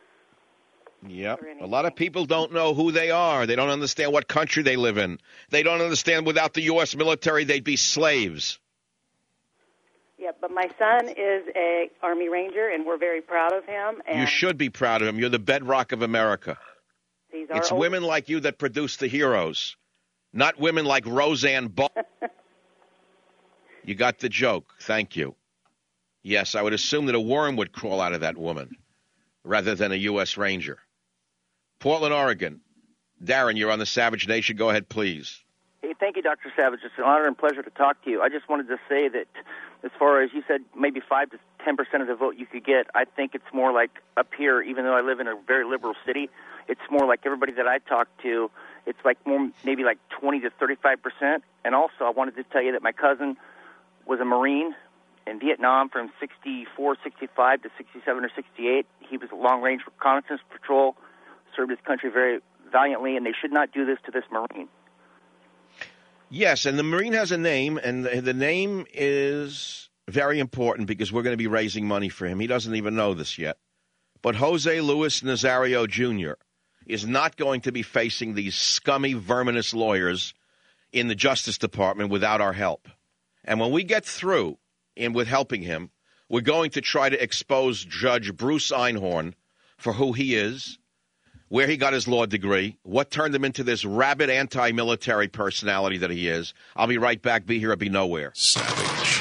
Yep. A lot of people don't know who they are. They don't understand what country they live in. They don't understand without the U.S. military, they'd be slaves. Yeah, but my son is a Army Ranger, and we're very proud of him. And you should be proud of him. You're the bedrock of America. It's women like you that produce the heroes, not women like Roseanne Barr. You got the joke. Thank you. Yes, I would assume that a worm would crawl out of that woman rather than a U.S. Ranger. Portland, Oregon. Darren, you're on the Savage Nation. Go ahead, please. Hey, thank you, Dr. Savage. It's an honor and pleasure to talk to you. I just wanted to say that as far as you said, maybe 5 to 10% of the vote you could get, I think it's more like up here, even though I live in a very liberal city, it's more like everybody that I talk to, it's like more maybe like 20 to 35%. And also, I wanted to tell you that my cousin was a Marine in Vietnam from 64, 65 to 67 or 68. He was a long-range reconnaissance patrol, served his country very valiantly, and they should not do this to this Marine. Yes, and the Marine has a name, and the name is very important because we're going to be raising money for him. He doesn't even know this yet. But Jose Luis Nazario Jr. is not going to be facing these scummy, verminous lawyers in the Justice Department without our help. And when we get through with helping him, we're going to try to expose Judge Bruce Einhorn for who he is, where he got his law degree, what turned him into this rabid anti-military personality that he is. I'll be right back. Be here or be nowhere. Savage.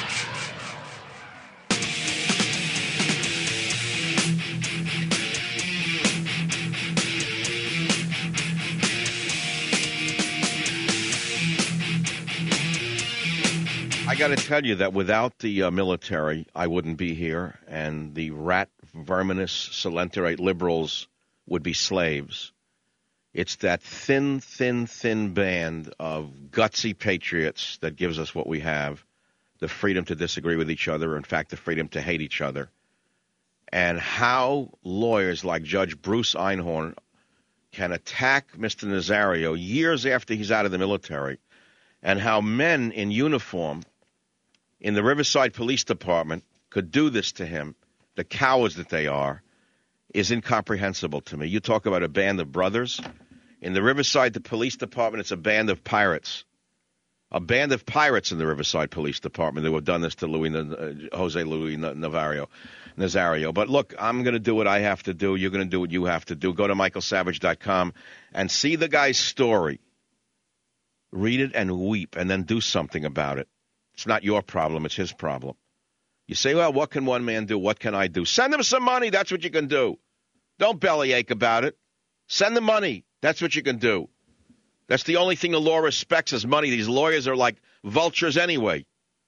I got to tell you that without the military, I wouldn't be here, and the rat, verminous, salenterate liberals would be slaves. It's that thin, thin, thin band of gutsy patriots that gives us what we have, the freedom to disagree with each other, in fact, the freedom to hate each other. And how lawyers like Judge Bruce Einhorn can attack Mr. Nazario years after he's out of the military, and how men in uniform in the Riverside Police Department could do this to him, the cowards that they are, is incomprehensible to me. You talk about a band of brothers. In the Riverside Police Department, it's a band of pirates. A band of pirates in the Riverside Police Department who have done this to Jose Luis Nazario. But look, I'm going to do what I have to do. You're going to do what you have to do. Go to michaelsavage.com and see the guy's story. Read it and weep, and then do something about it. It's not your problem. It's his problem. You say, well, what can one man do? What can I do? Send him some money. That's what you can do. Don't bellyache about it. Send the money. That's what you can do. That's the only thing the law respects is money. These lawyers are like vultures anyway.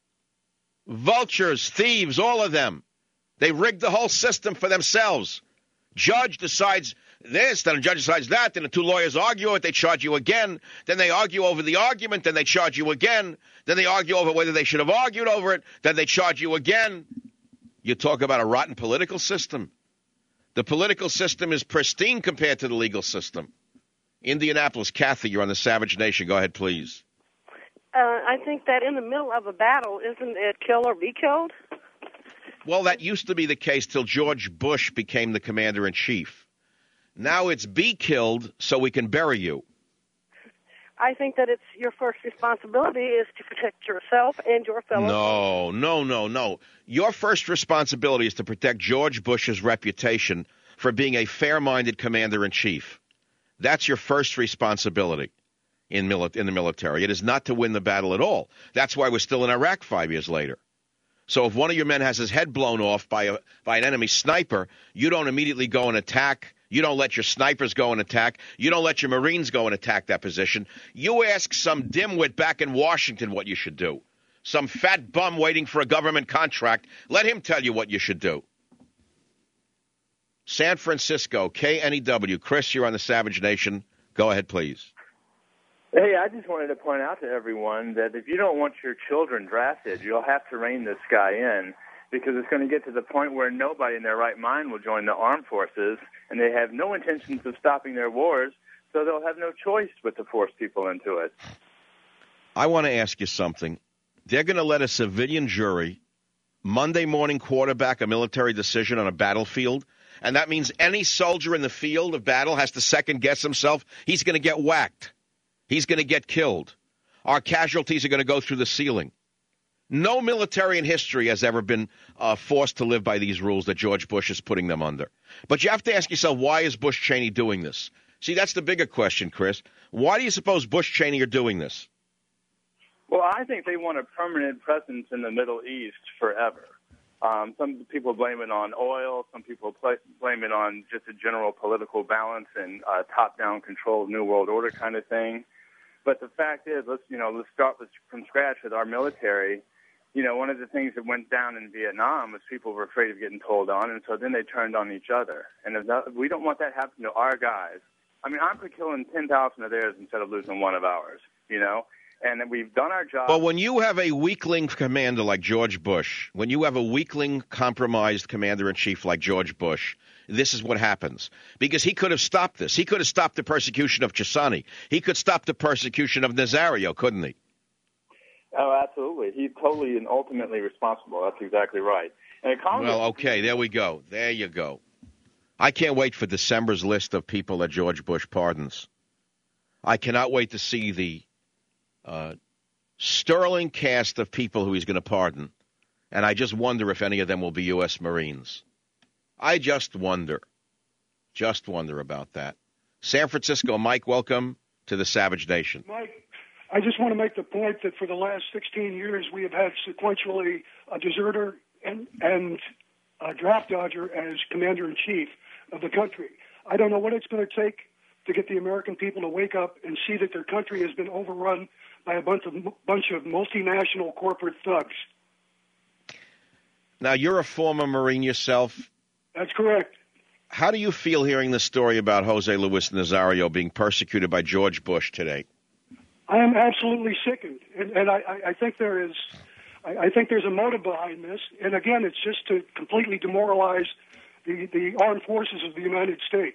Vultures, thieves, all of them. They rigged the whole system for themselves. Judge decides this, then a judge decides that, then the two lawyers argue it, they charge you again, then they argue over the argument, then they charge you again, then they argue over whether they should have argued over it, then they charge you again. You talk about a rotten political system. The political system is pristine compared to the legal system. Indianapolis, Kathy, you're on the Savage Nation. Go ahead, please. I think that in the middle of a battle, isn't it kill or be killed? Well, that used to be the case till George Bush became the commander-in-chief. Now it's be killed so we can bury you. I think that it's your first responsibility is to protect yourself and your fellow. No. Your first responsibility is to protect George Bush's reputation for being a fair-minded commander-in-chief. That's your first responsibility in the military. It is not to win the battle at all. That's why we're still in Iraq 5 years later. So if one of your men has his head blown off by an enemy sniper, you don't immediately go and attack You don't let your snipers go and attack. You don't let your Marines go and attack that position. You ask some dimwit back in Washington what you should do. Some fat bum waiting for a government contract. Let him tell you what you should do. San Francisco, KNEW. Chris, you're on the Savage Nation. Go ahead, please. Hey, I just wanted to point out to everyone that if you don't want your children drafted, you'll have to rein this guy in, because it's going to get to the point where nobody in their right mind will join the armed forces, and they have no intentions of stopping their wars, so they'll have no choice but to force people into it. I want to ask you something. They're going to let a civilian jury Monday morning quarterback a military decision on a battlefield, and that means any soldier in the field of battle has to second-guess himself. He's going to get whacked. He's going to get killed. Our casualties are going to go through the ceiling. No military in history has ever been forced to live by these rules that George Bush is putting them under. But you have to ask yourself, why is Bush Cheney doing this? See, that's the bigger question, Chris. Why do you suppose Bush Cheney are doing this? Well, I think they want a permanent presence in the Middle East forever. Some people blame it on oil. Some people blame it on just a general political balance and top-down control of New World Order kind of thing. But the fact is, let's start from scratch with our military. You know, one of the things that went down in Vietnam was people were afraid of getting told on, and so then they turned on each other. And we don't want that happening to our guys. I mean, I'm for killing 10,000 of theirs instead of losing one of ours, you know? And we've done our job. Well, when you have a weakling commander like George Bush, when you have a weakling, compromised commander-in-chief like George Bush, this is what happens. Because he could have stopped this. He could have stopped the persecution of Chessani. He could stop the persecution of Nazario, couldn't he? Oh, absolutely. He's totally and ultimately responsible. That's exactly right. And well, okay, there we go. There you go. I can't wait for December's list of people that George Bush pardons. I cannot wait to see the sterling cast of people who he's going to pardon. And I just wonder if any of them will be U.S. Marines. I just wonder. Just wonder about that. San Francisco, Mike, welcome to the Savage Nation. Mike, I just want to make the point that for the last 16 years, we have had sequentially a deserter and a draft dodger as commander-in-chief of the country. I don't know what it's going to take to get the American people to wake up and see that their country has been overrun by a bunch of multinational corporate thugs. Now, you're a former Marine yourself. That's correct. How do you feel hearing the story about Jose Luis Nazario being persecuted by George Bush today? I am absolutely sickened, and I think there's a motive behind this. And again, it's just to completely demoralize the armed forces of the United States.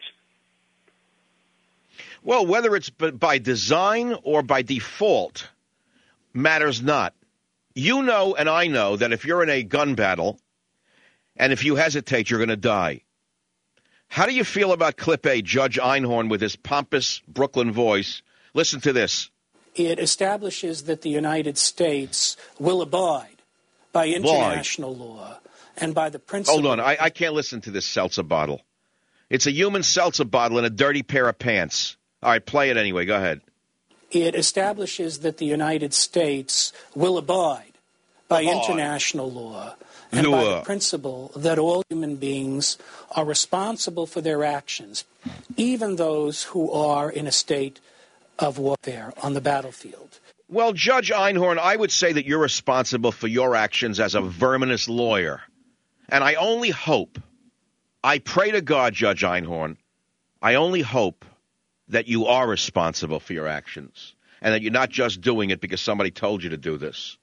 Well, whether it's by design or by default matters not. You know and I know that if you're in a gun battle and if you hesitate, you're going to die. How do you feel about Clip A, Judge Einhorn with his pompous Brooklyn voice? Listen to this. It establishes that the United States will abide by international law and by the principle... Hold on, I can't listen to this seltzer bottle. It's a human seltzer bottle in a dirty pair of pants. All right, play it anyway. Go ahead. It establishes that the United States will abide by international law and by the principle that all human beings are responsible for their actions, even those who are in a state of warfare on the battlefield. Well, Judge Einhorn, I would say that you're responsible for your actions as a verminous lawyer. And I only hope, I pray to God, Judge Einhorn, I only hope that you are responsible for your actions and that you're not just doing it because somebody told you to do this.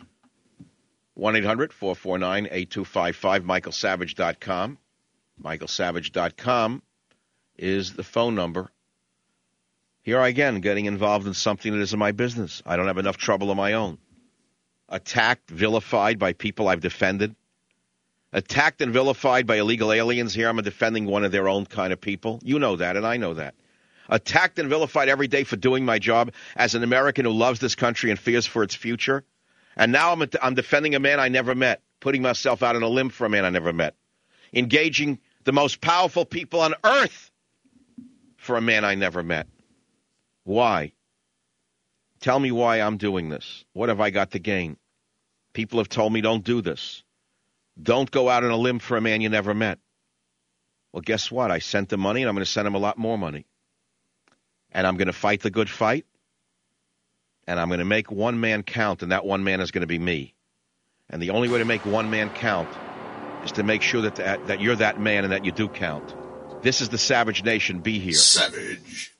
1-800-449-8255, michaelsavage.com. michaelsavage.com is the phone number. Here I again, getting involved in something that isn't my business. I don't have enough trouble of my own. Attacked, vilified by people I've defended. Attacked and vilified by illegal aliens. Here I'm defending one of their own kind of people. You know that, and I know that. Attacked and vilified every day for doing my job as an American who loves this country and fears for its future. And now I'm defending a man I never met, putting myself out on a limb for a man I never met, engaging the most powerful people on earth for a man I never met. Why? Tell me why I'm doing this. What have I got to gain? People have told me don't do this. Don't go out on a limb for a man you never met. Well, guess what? I sent him money, and I'm going to send him a lot more money. And I'm going to fight the good fight, and I'm going to make one man count, and that one man is going to be me. And the only way to make one man count is to make sure that you're that man and that you do count. This is the Savage Nation. Be here. Savage.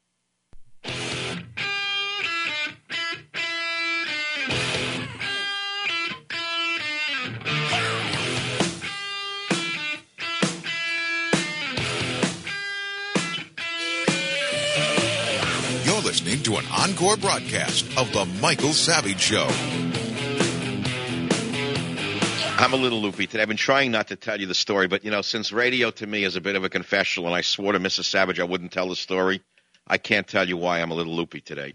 You're listening to an encore broadcast of The Michael Savage Show. I'm a little loopy today. I've been trying not to tell you the story, but, since radio to me is a bit of a confessional, and I swore to Mrs. Savage I wouldn't tell the story, I can't tell you why I'm a little loopy today.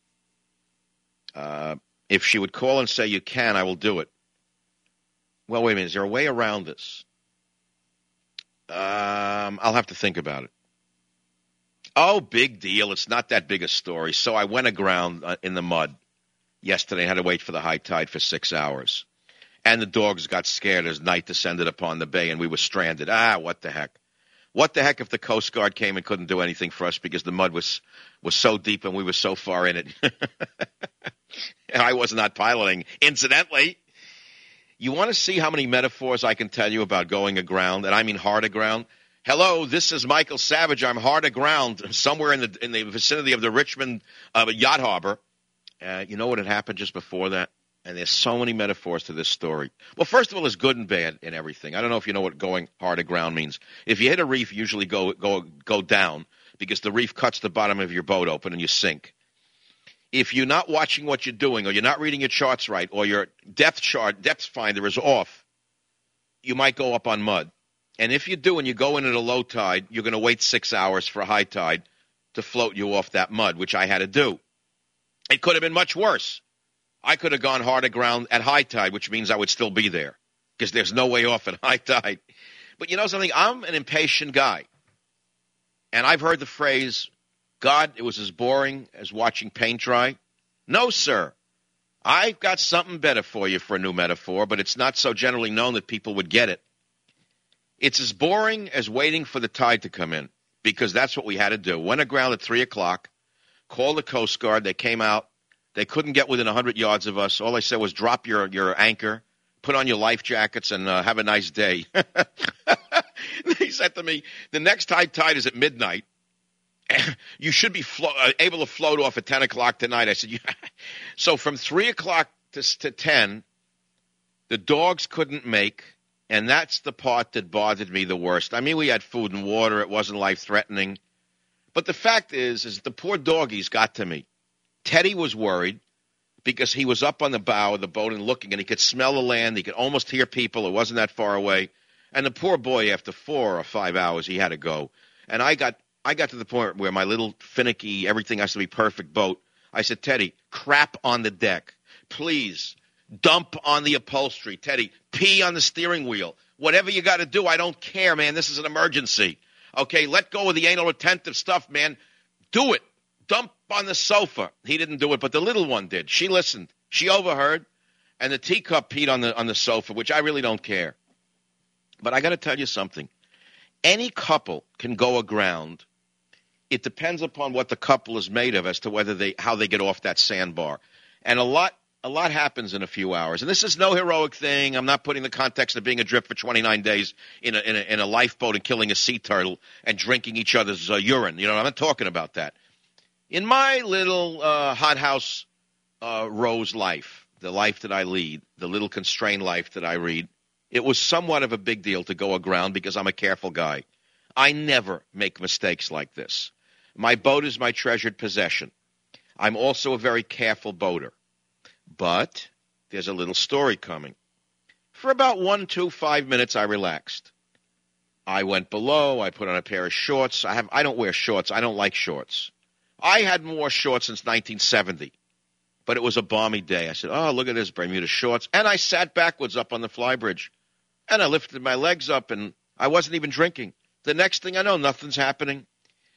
If she would call and say you can, I will do it. Well, wait a minute. Is there a way around this? I'll have to think about it. Oh, big deal. It's not that big a story. So I went aground in the mud yesterday. I had to wait for the high tide for 6 hours. And the dogs got scared as night descended upon the bay, and we were stranded. What the heck? What the heck if the Coast Guard came and couldn't do anything for us because the mud was so deep and we were so far in it? And I was not piloting, incidentally. You want to see how many metaphors I can tell you about going aground, and I mean hard aground? Hello, this is Michael Savage. I'm hard aground somewhere in the vicinity of the Richmond Yacht Harbor. You know what had happened just before that? And there's so many metaphors to this story. Well, first of all, there's good and bad in everything. I don't know if you know what going hard aground means. If you hit a reef, you usually go down because the reef cuts the bottom of your boat open and you sink. If you're not watching what you're doing, or you're not reading your charts right, or your depth finder is off, you might go up on mud. And if you do and you go in at a low tide, you're going to wait 6 hours for a high tide to float you off that mud, which I had to do. It could have been much worse. I could have gone hard aground at high tide, which means I would still be there because there's no way off at high tide. But you know something? I'm an impatient guy. And I've heard the phrase, God, it was as boring as watching paint dry. No, sir. I've got something better for you for a new metaphor, but it's not so generally known that people would get it. It's as boring as waiting for the tide to come in because that's what we had to do. Went aground at 3 o'clock, called the Coast Guard. They came out. They couldn't get within 100 yards of us. All they said was drop your anchor, put on your life jackets, and have a nice day. They said to me, the next high tide is at midnight. You should be able to float off at 10 o'clock tonight. I said, yeah. So from 3 o'clock to 10, the dogs couldn't make, and that's the part that bothered me the worst. I mean, we had food and water. It wasn't life-threatening. But the fact is the poor doggies got to me. Teddy was worried because he was up on the bow of the boat and looking, and he could smell the land. He could almost hear people. It wasn't that far away. And the poor boy, after 4 or 5 hours, he had to go. And I got to the point where my little finicky, everything has to be perfect boat, I said, Teddy, crap on the deck. Please, dump on the upholstery. Teddy, pee on the steering wheel. Whatever you got to do, I don't care, man. This is an emergency. Okay, let go of the anal retentive stuff, man. Do it. Dump on the sofa. He didn't do it, but the little one did. She listened. She overheard, and the teacup peed on the sofa, which I really don't care. But I got to tell you something. Any couple can go aground. It depends upon what the couple is made of as to how they get off that sandbar. And a lot happens in a few hours. And this is no heroic thing. I'm not putting the context of being adrift for 29 days in a lifeboat and killing a sea turtle and drinking each other's urine. I'm not talking about that. In my little hothouse Rose life, the life that I lead, the little constrained life that I lead, it was somewhat of a big deal to go aground because I'm a careful guy. I never make mistakes like this. My boat is my treasured possession. I'm also a very careful boater. But there's a little story coming. For about 5 minutes, I relaxed. I went below. I put on a pair of shorts. I don't wear shorts. I don't like shorts. I hadn't worn shorts since 1970, but it was a balmy day. I said, oh, look at this, Bermuda shorts. And I sat backwards up on the flybridge, and I lifted my legs up, and I wasn't even drinking. The next thing I know, nothing's happening.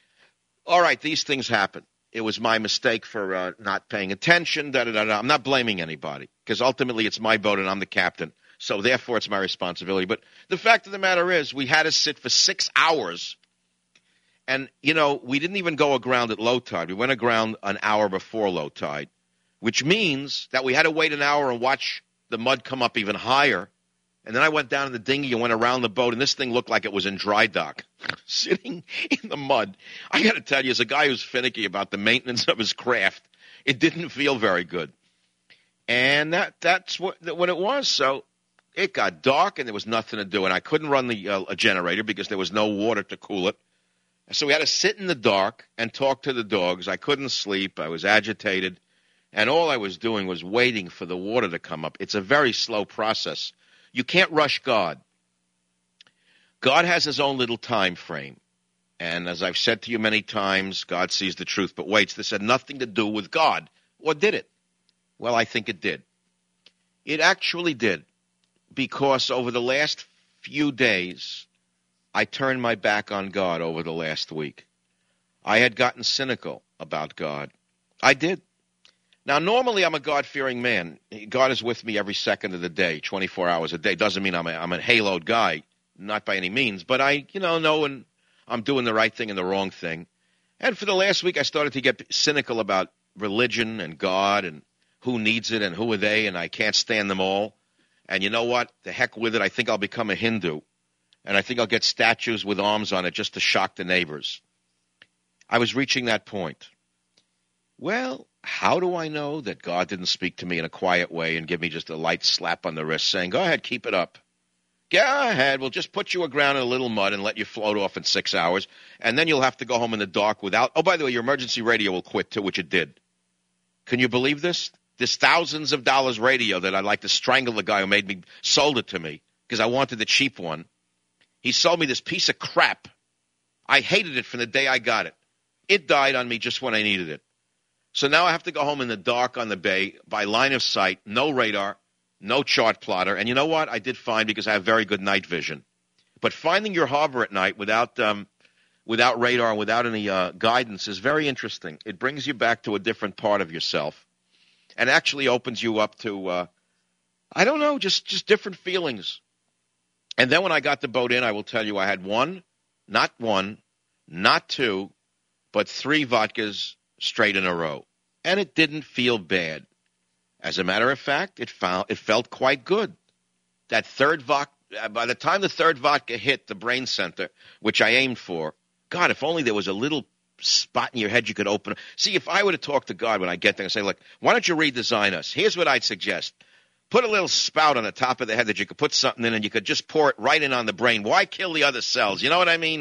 All right, these things happen. It was my mistake for not paying attention, I'm not blaming anybody, because ultimately it's my boat and I'm the captain. So therefore, it's my responsibility. But the fact of the matter is, we had to sit for 6 hours. And, you know, we didn't even go aground at low tide. We went aground an hour before low tide, which means that we had to wait an hour and watch the mud come up even higher. And then I went down in the dinghy and went around the boat, and this thing looked like it was in dry dock, sitting in the mud. I got to tell you, as a guy who's finicky about the maintenance of his craft, it didn't feel very good. And that's what it was. So it got dark, and there was nothing to do. And I couldn't run the generator because there was no water to cool it. So we had to sit in the dark and talk to the dogs. I couldn't sleep. I was agitated. And all I was doing was waiting for the water to come up. It's a very slow process. You can't rush God. God has his own little time frame. And as I've said to you many times, God sees the truth but waits. This had nothing to do with God. Or did it? Well, I think it did. It actually did. Because over the last few days, I turned my back on God over the last week. I had gotten cynical about God. I did. Now, normally I'm a God-fearing man. God is with me every second of the day, 24 hours a day. Doesn't mean I'm a haloed guy, not by any means. But I, know when I'm doing the right thing and the wrong thing. And for the last week, I started to get cynical about religion and God and who needs it and who are they, and I can't stand them all. And you know what? The heck with it. I think I'll become a Hindu. And I think I'll get statues with arms on it just to shock the neighbors. I was reaching that point. Well, how do I know that God didn't speak to me in a quiet way and give me just a light slap on the wrist saying, go ahead, keep it up. Go ahead, we'll just put you aground in a little mud and let you float off in 6 hours, and then you'll have to go home in the dark without – oh, by the way, your emergency radio will quit too, which it did. Can you believe this? This thousands of dollars radio that I'd like to strangle the guy who sold it to me because I wanted the cheap one. He sold me this piece of crap. I hated it from the day I got it. It died on me just when I needed it. So now I have to go home in the dark on the bay by line of sight, no radar, no chart plotter. And you know what? I did fine because I have very good night vision. But finding your harbor at night without radar, without any guidance is very interesting. It brings you back to a different part of yourself and actually opens you up to, just different feelings. And then when I got the boat in, I will tell you I had not two, but 3 vodkas straight in a row. And it didn't feel bad. As a matter of fact, it felt quite good. That third vodka, by the time the third vodka hit the brain center, which I aimed for, God, if only there was a little spot in your head you could open. See, if I were to talk to God when I get there and say, look, why don't you redesign us? Here's what I'd suggest. Put a little spout on the top of the head that you could put something in and you could just pour it right in on the brain. Why kill the other cells? You know what I mean?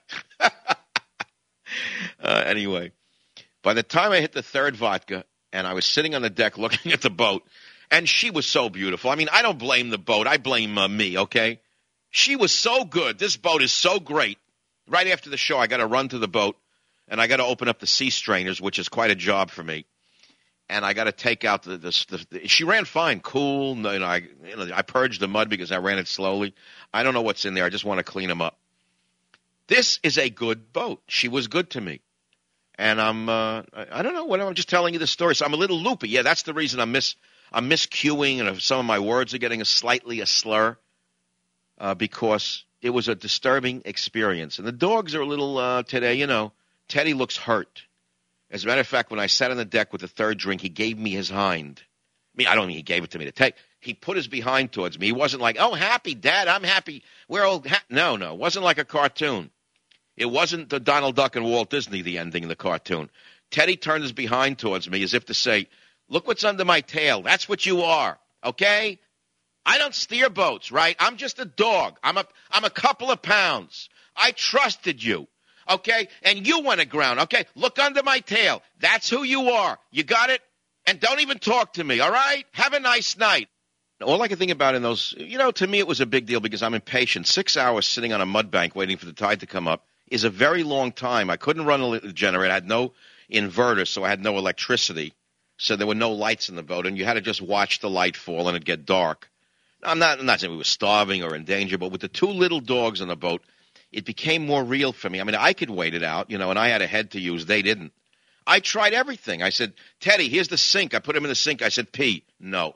Anyway, by the time I hit the third vodka and I was sitting on the deck looking at the boat, and she was so beautiful. I mean, I don't blame the boat. I blame me, okay? She was so good. This boat is so great. Right after the show, I got to run to the boat, and I got to open up the sea strainers, which is quite a job for me. And I got to take out she ran fine, cool. I purged the mud because I ran it slowly. I don't know what's in there. I just want to clean them up. This is a good boat. She was good to me. And I don't know what I'm just telling you the story. So I'm a little loopy. Yeah, that's the reason I'm miscuing, and some of my words are getting a slur because it was a disturbing experience. And the dogs are a little today, Teddy looks hurt. As a matter of fact, when I sat on the deck with the third drink, he gave me his hind. I don't mean he gave it to me to take. He put his behind towards me. He wasn't like, oh, happy, Dad, I'm happy. We're all No, it wasn't like a cartoon. It wasn't the Donald Duck and Walt Disney, the ending of the cartoon. Teddy turned his behind towards me as if to say, look what's under my tail. That's what you are, okay? I don't steer boats, right? I'm just a dog. I'm a couple of pounds. I trusted you. Okay, and you went aground. Okay, look under my tail. That's who you are. You got it? And don't even talk to me, all right? Have a nice night. All I can think about in those, to me it was a big deal because I'm impatient. 6 hours sitting on a mud bank waiting for the tide to come up is a very long time. I couldn't run a generator. I had no inverter, so I had no electricity. So there were no lights in the boat, and you had to just watch the light fall and it'd get dark. I'm not saying we were starving or in danger, but with the 2 little dogs on the boat, it became more real for me. I mean, I could wait it out, and I had a head to use. They didn't. I tried everything. I said, Teddy, here's the sink. I put him in the sink. I said, pee. No.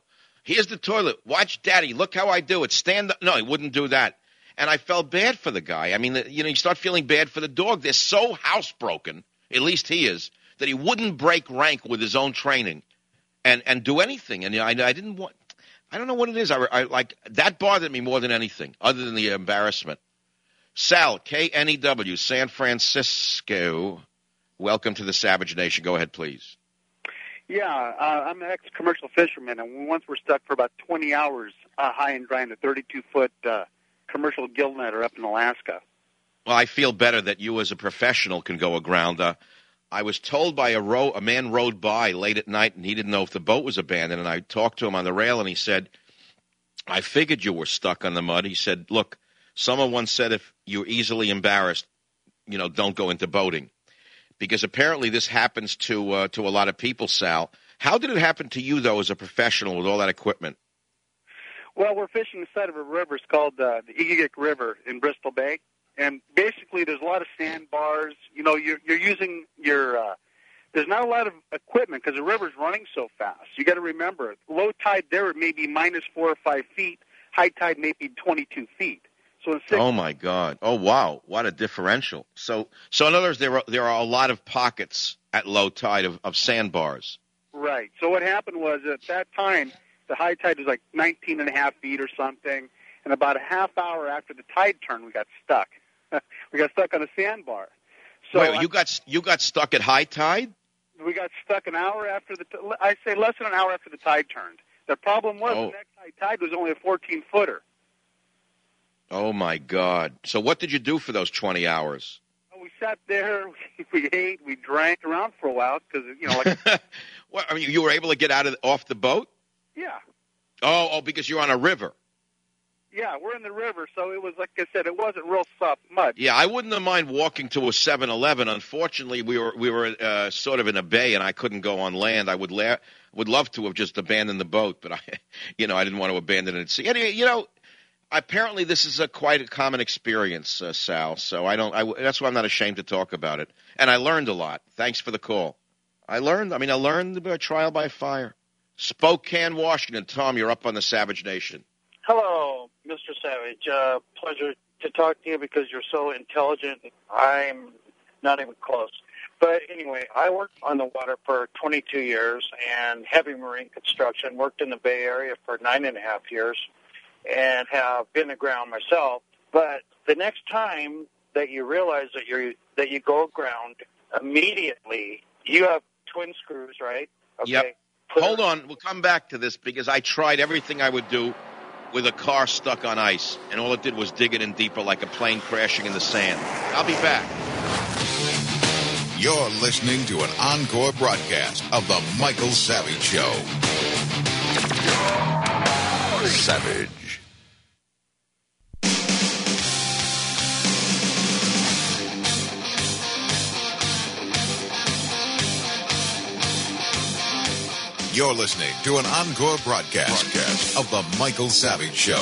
here's the toilet. Watch, Daddy. Look how I do it. Stand up. No, he wouldn't do that. And I felt bad for the guy. I mean, you start feeling bad for the dog. They're so housebroken, at least he is, that he wouldn't break rank with his own training and do anything. And I didn't want. I don't know what it is. I like that bothered me more than anything, other than the embarrassment. Sal, KNEW, San Francisco. Welcome to the Savage Nation. Go ahead, please. Yeah, I'm an ex-commercial fisherman, and we once were stuck for about 20 hours high and dry in a 32-foot commercial gill netter up in Alaska. Well, I feel better that you as a professional can go aground. I was told by a man rode by late at night, and he didn't know if the boat was abandoned, and I talked to him on the rail, and he said, I figured you were stuck on the mud. He said, look, someone once said if you're easily embarrassed, don't go into boating. Because apparently this happens to a lot of people, Sal. How did it happen to you, though, as a professional with all that equipment? Well, we're fishing the side of a river. It's called the Igigik River in Bristol Bay. And basically there's a lot of sandbars. You're using your there's not a lot of equipment because the river's running so fast. You got to remember, low tide there may be -4 or 5 feet. High tide may be 22 feet. So oh, my God. Oh, wow. What a differential. So in other words, there are a lot of pockets at low tide of sandbars. Right. So what happened was at that time, the high tide was like 19.5 feet or something, and about a half hour after the tide turned, we got stuck. We got stuck on a sandbar. So wait, you got stuck at high tide? We got stuck an hour after I'd say less than an hour after the tide turned. The problem was the next high tide was only a 14-footer. Oh, my God. So what did you do for those 20 hours? We sat there, we ate, we drank around for a while because, Well, I mean, you were able to get off the boat? Yeah. Oh, because you're on a river. Yeah, we're in the river, so it was, like I said, it wasn't real soft mud. Yeah, I wouldn't have mind walking to a 7-Eleven. Unfortunately, we were sort of in a bay, and I couldn't go on land. I would love to have just abandoned the boat, but I didn't want to abandon it at sea. Anyway, apparently this is quite a common experience, Sal. So that's why I'm not ashamed to talk about it. And I learned a lot. Thanks for the call. I learned about trial by fire. Spokane, Washington. Tom, you're up on the Savage Nation. Hello, Mr. Savage. Pleasure to talk to you because you're so intelligent. I'm not even close. But anyway, I worked on the water for 22 years and heavy marine construction, worked in the Bay Area for 9.5 years, and have been aground myself. But the next time that you realize that you go aground, immediately you have twin screws, right? Okay. Yep. Hold on. We'll come back to this because I tried everything I would do with a car stuck on ice, and all it did was dig it in deeper like a plane crashing in the sand. I'll be back. You're listening to an encore broadcast of The Michael Savage Show. Savage. You're listening to an encore broadcast of The Michael Savage Show.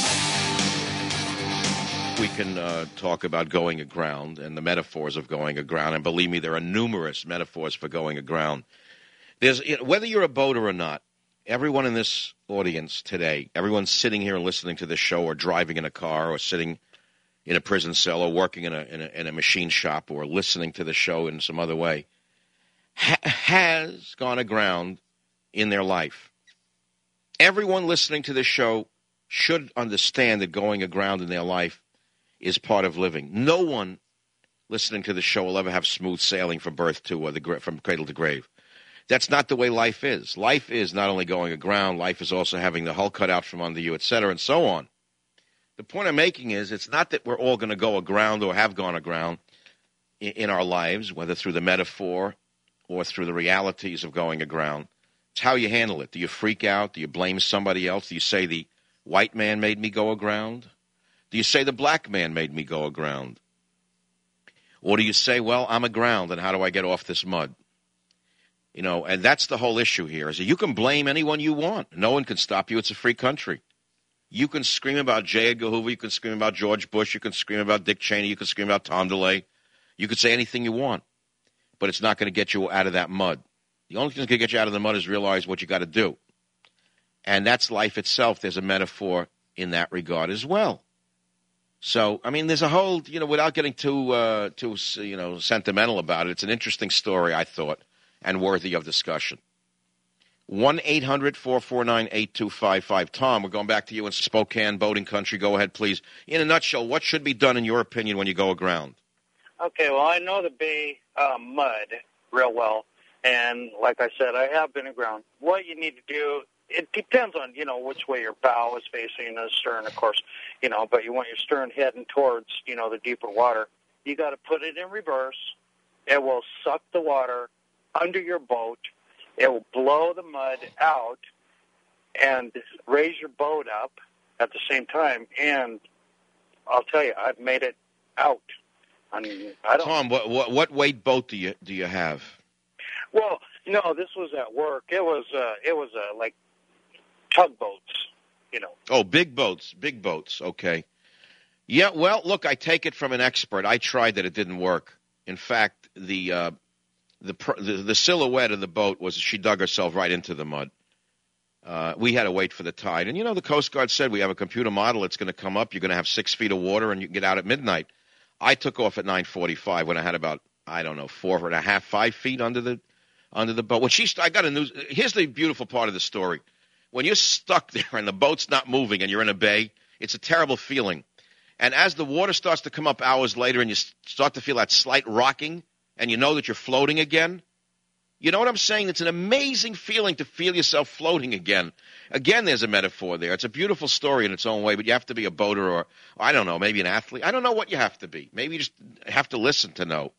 We can talk about going aground and the metaphors of going aground, and believe me, there are numerous metaphors for going aground. Whether you're a boater or not, everyone in this audience today, everyone sitting here and listening to this show or driving in a car or sitting in a prison cell or working in a machine shop or listening to the show in some other way, has gone aground in their life. Everyone listening to this show should understand that going aground in their life is part of living. No one listening to the show will ever have smooth sailing from birth to from cradle to grave. That's not the way life is. Life is not only going aground, life is also having the hull cut out from under you, etc., and so on. The point I'm making is it's not that we're all going to go aground or have gone aground in our lives, whether through the metaphor or through the realities of going aground. It's how you handle it. Do you freak out? Do you blame somebody else? Do you say the white man made me go aground? Do you say the black man made me go aground? Or do you say, well, I'm aground, and how do I get off this mud? And that's the whole issue here, is that you can blame anyone you want. No one can stop you. It's a free country. You can scream about J. Edgar Hoover. You can scream about George Bush. You can scream about Dick Cheney. You can scream about Tom DeLay. You can say anything you want, but it's not going to get you out of that mud. The only thing that's going to get you out of the mud is realize what you got to do. And that's life itself. There's a metaphor in that regard as well. So, I mean, there's a whole, without getting too sentimental about it, it's an interesting story, I thought, and worthy of discussion. 1-800-449-8255. Tom, we're going back to you in Spokane, boating country. Go ahead, please. In a nutshell, what should be done, in your opinion, when you go aground? Okay, well, I know the bay mud real well, and like I said, I have been aground. What you need to do, it depends on, which way your bow is facing, the stern, of course, but you want your stern heading towards, the deeper water. You got to put it in reverse. It will suck the water under your boat. It will blow the mud out and raise your boat up at the same time. And I'll tell you, I've made it out. Tom, what weight boat do you have? Well, no, this was at work. It was like tugboats, Oh, big boats. Okay. Yeah. Well, look, I take it from an expert. I tried that; it didn't work. In fact, the silhouette of the boat was she dug herself right into the mud. We had to wait for the tide. And, the Coast Guard said we have a computer model. It's going to come up. You're going to have 6 feet of water, and you can get out at midnight. I took off at 9:45 when I had about, 4.5, 5 feet under the boat. Here's the beautiful part of the story. When you're stuck there and the boat's not moving and you're in a bay, it's a terrible feeling. And as the water starts to come up hours later and you start to feel that slight rocking, and you know that you're floating again, you know what I'm saying? It's an amazing feeling to feel yourself floating again. Again, there's a metaphor there. It's a beautiful story in its own way, but you have to be a boater or I don't know, maybe an athlete. I don't know what you have to be. Maybe you just have to listen to know.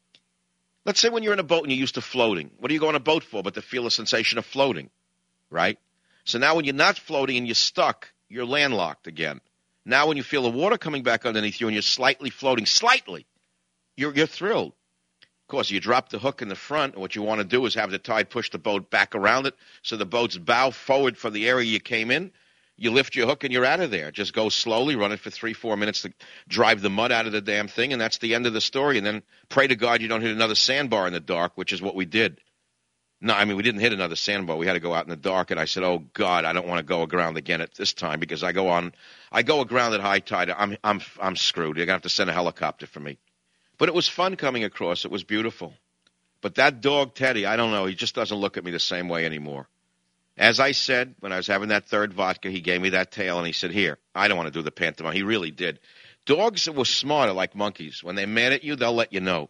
Let's say when you're in a boat and you're used to floating. What do you go on a boat for but to feel the sensation of floating, right? So now when you're not floating and you're stuck, you're landlocked again. Now when you feel the water coming back underneath you and you're slightly floating, you're thrilled. Of course, you drop the hook in the front, and what you want to do is have the tide push the boat back around it so the boat's bow forward from the area you came in. You lift your hook, and you're out of there. Just go slowly, run it for 3-4 minutes to drive the mud out of the damn thing, and that's the end of the story. And then pray to God you don't hit another sandbar in the dark, which is what we did. No, I mean, we didn't hit another sandbar. We had to go out in the dark, and I said, oh, God, I don't want to go aground again at this time because I go aground at high tide. I'm screwed. You're going to have to send a helicopter for me. But it was fun coming across. It was beautiful. But that dog, Teddy, I don't know. He just doesn't look at me the same way anymore. As I said, when I was having that third vodka, he gave me that tail, and he said, here, I don't want to do the pantomime. He really did. Dogs were smarter like monkeys. When they're mad at you, they'll let you know.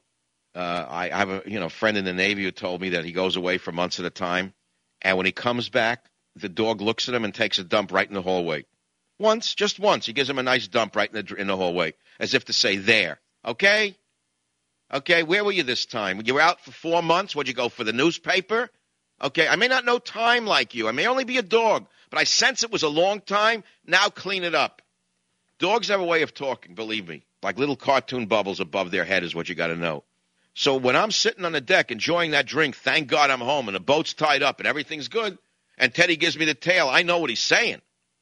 I have a friend in the Navy who told me that he goes away for months at a time, and when he comes back, the dog looks at him and takes a dump right in the hallway. Just once. He gives him a nice dump right in the hallway, as if to say, there, okay? Okay, where were you this time? You were out for 4 months? Would you go for the newspaper? Okay, I may not know time like you. I may only be a dog, but I sense it was a long time. Now clean it up. Dogs have a way of talking, believe me. Like little cartoon bubbles above their head is what you got to know. So when I'm sitting on the deck enjoying that drink, thank God I'm home and the boat's tied up and everything's good, and Teddy gives me the tail, I know what he's saying.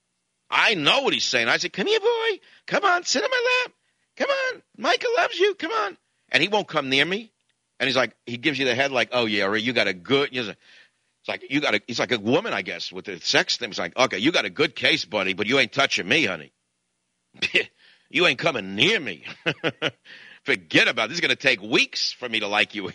I say, come here, boy. Come on, sit on my lap. Come on. Michael loves you. Come on. And he won't come near me. And he's like, he gives you the head like, oh, yeah, Ray, you got a good, it's like, he's like a woman, I guess, with the sex thing. It's like, okay, you got a good case, buddy, but you ain't touching me, honey. You ain't coming near me. Forget about it. This is going to take weeks for me to like you.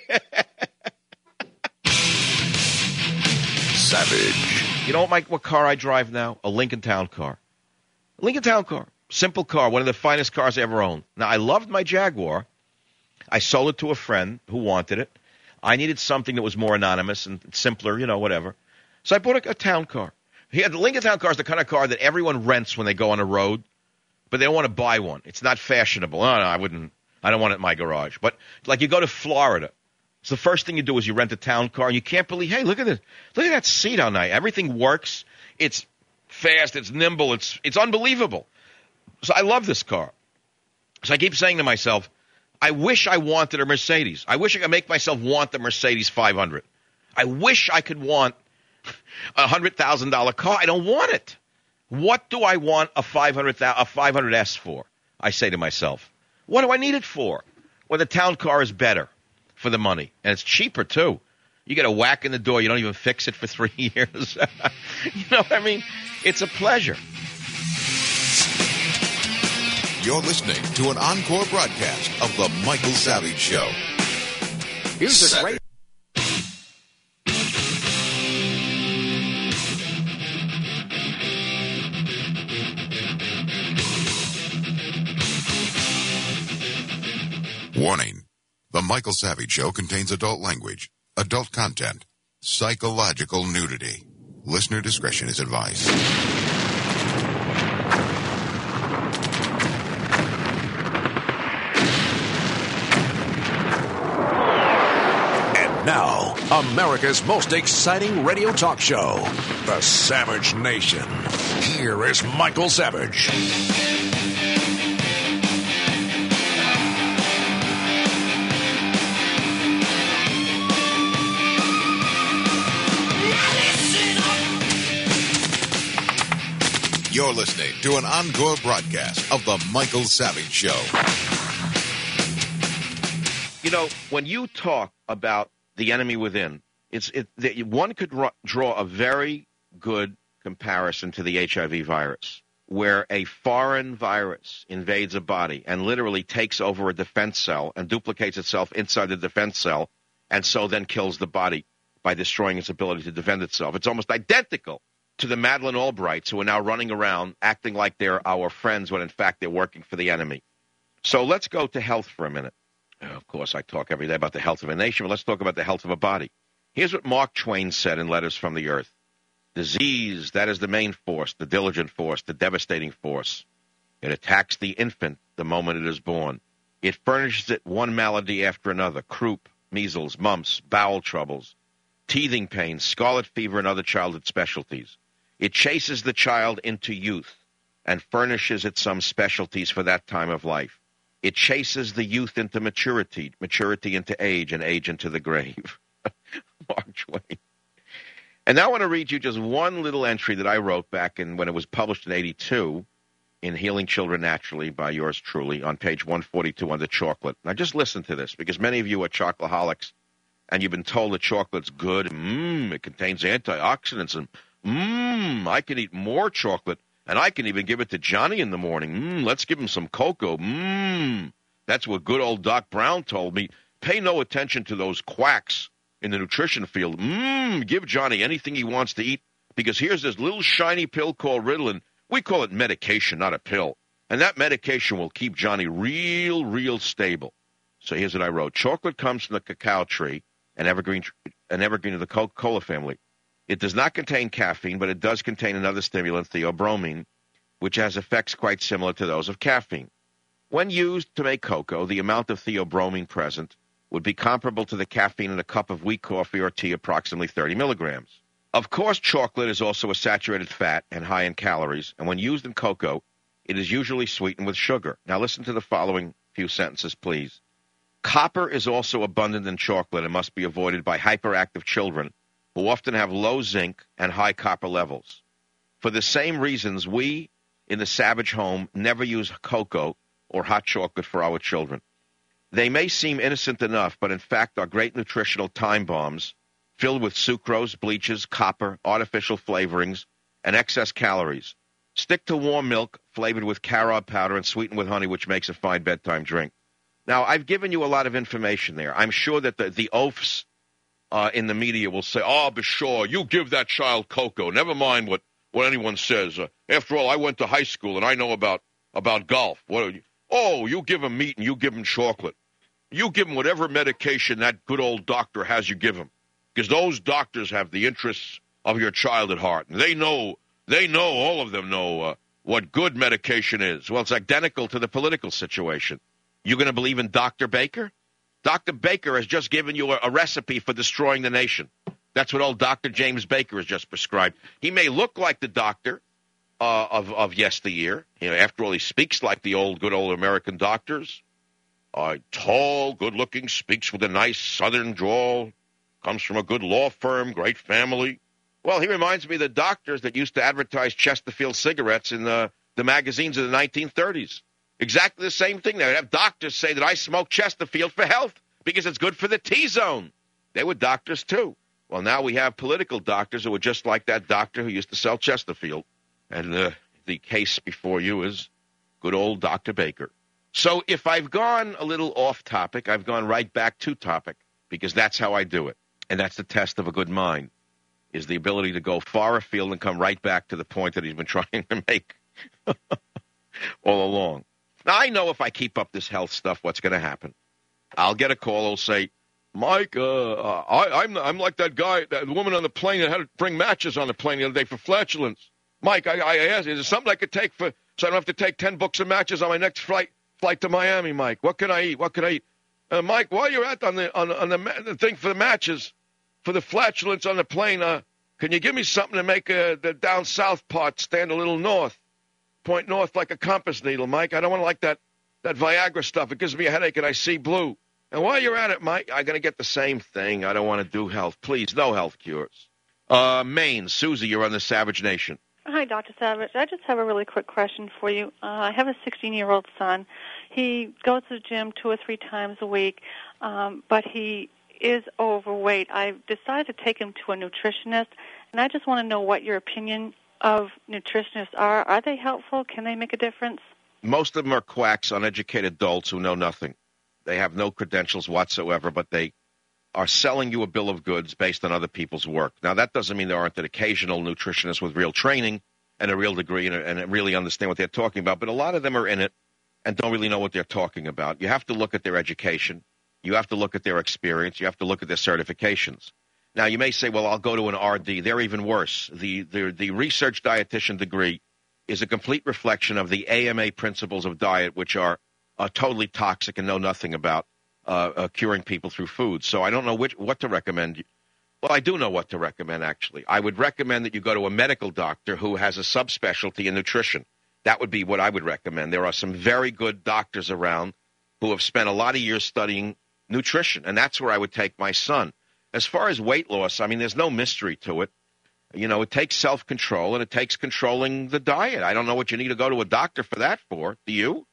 Savage. You know what car I drive now? A Lincoln Town Car. A Lincoln Town Car. Simple car. One of the finest cars I ever owned. Now, I loved my Jaguar. I sold it to a friend who wanted it. I needed something that was more anonymous and simpler, whatever. So I bought a town car. The Lincoln Town Car is the kind of car that everyone rents when they go on a road, but they don't want to buy one. It's not fashionable. No, I wouldn't. I don't want it in my garage. But like you go to Florida. So the first thing you do is you rent a town car, and you can't believe, hey, look at this. Look at that seat how nice. Everything works. It's fast. It's nimble. It's unbelievable. So I love this car. So I keep saying to myself, I wish I wanted a Mercedes. I wish I could make myself want the Mercedes 500. I wish I could want a $100,000 car. I don't want it. What do I want a 500S for? I say to myself. What do I need it for? Well, the town car is better for the money, and it's cheaper too. You get a whack in the door. You don't even fix it for 3 years. You know what I mean? It's a pleasure. You're listening to an encore broadcast of The Michael Savage Show. Here's a great... Warning. The Michael Savage Show contains adult language, adult content, psychological nudity. Listener discretion is advised. And now, America's most exciting radio talk show, The Savage Nation. Here is Michael Savage. You're listening to an encore broadcast of The Michael Savage Show. You know, when you talk about the enemy within, one could draw a very good comparison to the HIV virus, where a foreign virus invades a body and literally takes over a defense cell and duplicates itself inside the defense cell, and so then kills the body by destroying its ability to defend itself. It's almost identical to the Madeleine Albrights, who are now running around acting like they're our friends when in fact they're working for the enemy. So let's go to health for a minute. Of course, I talk every day about the health of a nation, but let's talk about the health of a body. Here's what Mark Twain said in Letters from the Earth. Disease, that is the main force, the diligent force, the devastating force. It attacks the infant the moment it is born. It furnishes it one malady after another, croup, measles, mumps, bowel troubles, teething pains, scarlet fever, and other childhood specialties. It chases the child into youth and furnishes it some specialties for that time of life. It chases the youth into maturity, maturity into age, and age into the grave. Mark Twain. And now I want to read you just one little entry that I wrote back when it was published in 1982 in Healing Children Naturally by yours truly on page 142 under chocolate. Now just listen to this, because many of you are chocoholics and you've been told that chocolate's good. It contains antioxidants, and I can eat more chocolate, and I can even give it to Johnny in the morning. Let's give him some cocoa. That's what good old Doc Brown told me. Pay no attention to those quacks in the nutrition field. Give Johnny anything he wants to eat, because here's this little shiny pill called Ritalin. We call it medication, not a pill. And that medication will keep Johnny real stable. So here's what I wrote. Chocolate comes from the cacao tree, an evergreen of the Coca-Cola family. It does not contain caffeine, but it does contain another stimulant, theobromine, which has effects quite similar to those of caffeine. When used to make cocoa, the amount of theobromine present would be comparable to the caffeine in a cup of weak coffee or tea, approximately 30 milligrams. Of course, chocolate is also a saturated fat and high in calories, and when used in cocoa, it is usually sweetened with sugar. Now listen to the following few sentences, please. Copper is also abundant in chocolate and must be avoided by hyperactive children who often have low zinc and high copper levels. For the same reasons, we in the Savage home never use cocoa or hot chocolate for our children. They may seem innocent enough, but in fact are great nutritional time bombs filled with sucrose, bleaches, copper, artificial flavorings, and excess calories. Stick to warm milk flavored with carob powder and sweetened with honey, which makes a fine bedtime drink. Now, I've given you a lot of information there. I'm sure that the oafs in the media will say, Bashar, you give that child cocoa. Never mind what anyone says. After all, I went to high school and I know about golf. You give him meat and you give him chocolate. You give him whatever medication that good old doctor has you give him. Because those doctors have the interests of your child at heart. And they know, all of them know what good medication is. Well, it's identical to the political situation. You going to believe in Dr. Baker? Dr. Baker has just given you a recipe for destroying the nation. That's what old Dr. James Baker has just prescribed. He may look like the doctor of yesteryear. After all, he speaks like the good old American doctors. Tall, good-looking, speaks with a nice southern drawl, comes from a good law firm, great family. Well, he reminds me of the doctors that used to advertise Chesterfield cigarettes in the magazines of the 1930s. Exactly the same thing. They would have doctors say that I smoke Chesterfield for health because it's good for the T-zone. They were doctors, too. Well, now we have political doctors who are just like that doctor who used to sell Chesterfield. And the case before you is good old Dr. Baker. So if I've gone a little off topic, I've gone right back to topic, because that's how I do it. And that's the test of a good mind, is the ability to go far afield and come right back to the point that he's been trying to make all along. Now, I know if I keep up this health stuff, what's going to happen. I'll get a call. I'll say, Mike, I'm like that guy, that woman on the plane that had to bring matches on the plane the other day for flatulence. Mike, I asked, is there something I could take so I don't have to take 10 books of matches on my next flight to Miami, Mike? What can I eat? What can I eat? Mike, while you're at on the thing for the matches, for the flatulence on the plane, can you give me something to make the down south part stand a little north, point north like a compass needle, Mike? I don't want to like that Viagra stuff. It gives me a headache and I see blue. And while you're at it, Mike, I'm going to get the same thing. I don't want to do health. Please, no health cures. Maine, Susie, you're on the Savage Nation. Hi, Dr. Savage. I just have a really quick question for you. I have a 16-year-old son. He goes to the gym 2 or 3 times a week, but he is overweight. I've decided to take him to a nutritionist, and I just want to know what your opinion of nutritionists are. Are they helpful? Can they make a difference? Most of them are quacks, uneducated adults who know nothing. They have no credentials whatsoever, but they are selling you a bill of goods based on other people's work. Now, that doesn't mean there aren't an occasional nutritionist with real training and a real degree and really understand what they're talking about, but a lot of them are in it and don't really know what they're talking about. You have to look at their education. You have to look at their experience. You have to look at their certifications. Now, you may say, well, I'll go to an RD. They're even worse. The research dietitian degree is a complete reflection of the AMA principles of diet, which are totally toxic and know nothing about curing people through food. So I don't know what to recommend. Well, I do know what to recommend, actually. I would recommend that you go to a medical doctor who has a subspecialty in nutrition. That would be what I would recommend. There are some very good doctors around who have spent a lot of years studying nutrition, and that's where I would take my son. As far as weight loss, I mean, there's no mystery to it. You know, it takes self-control, and it takes controlling the diet. I don't know what you need to go to a doctor for that for. Do you?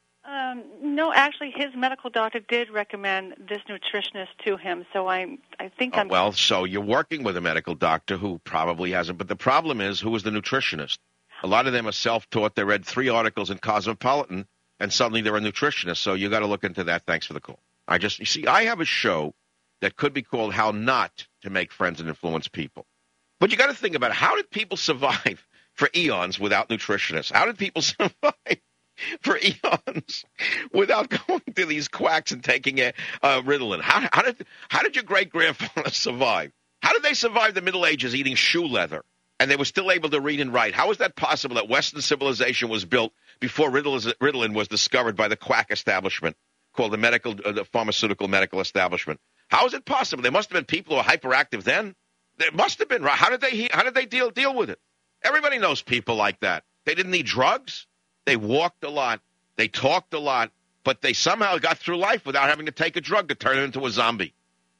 No, actually, his medical doctor did recommend this nutritionist to him, so I think I'm... Well, so you're working with a medical doctor who probably hasn't, but the problem is, who is the nutritionist? A lot of them are self-taught. They read 3 articles in Cosmopolitan, and suddenly they're a nutritionist, so you got to look into that. Thanks for the call. You see, I have a show that could be called How Not to Make Friends and Influence People. But you got to think about it. How did people survive for eons without nutritionists? How did people survive for eons without going to these quacks and taking Ritalin? How did your great-grandfather survive? How did they survive the Middle Ages eating shoe leather, and they were still able to read and write? How is that possible that Western civilization was built before Ritalin was discovered by the quack establishment called the pharmaceutical medical establishment? How is it possible? There must have been people who were hyperactive then. There must have been. How did they deal with it? Everybody knows people like that. They didn't need drugs. They walked a lot. They talked a lot. But they somehow got through life without having to take a drug to turn into a zombie.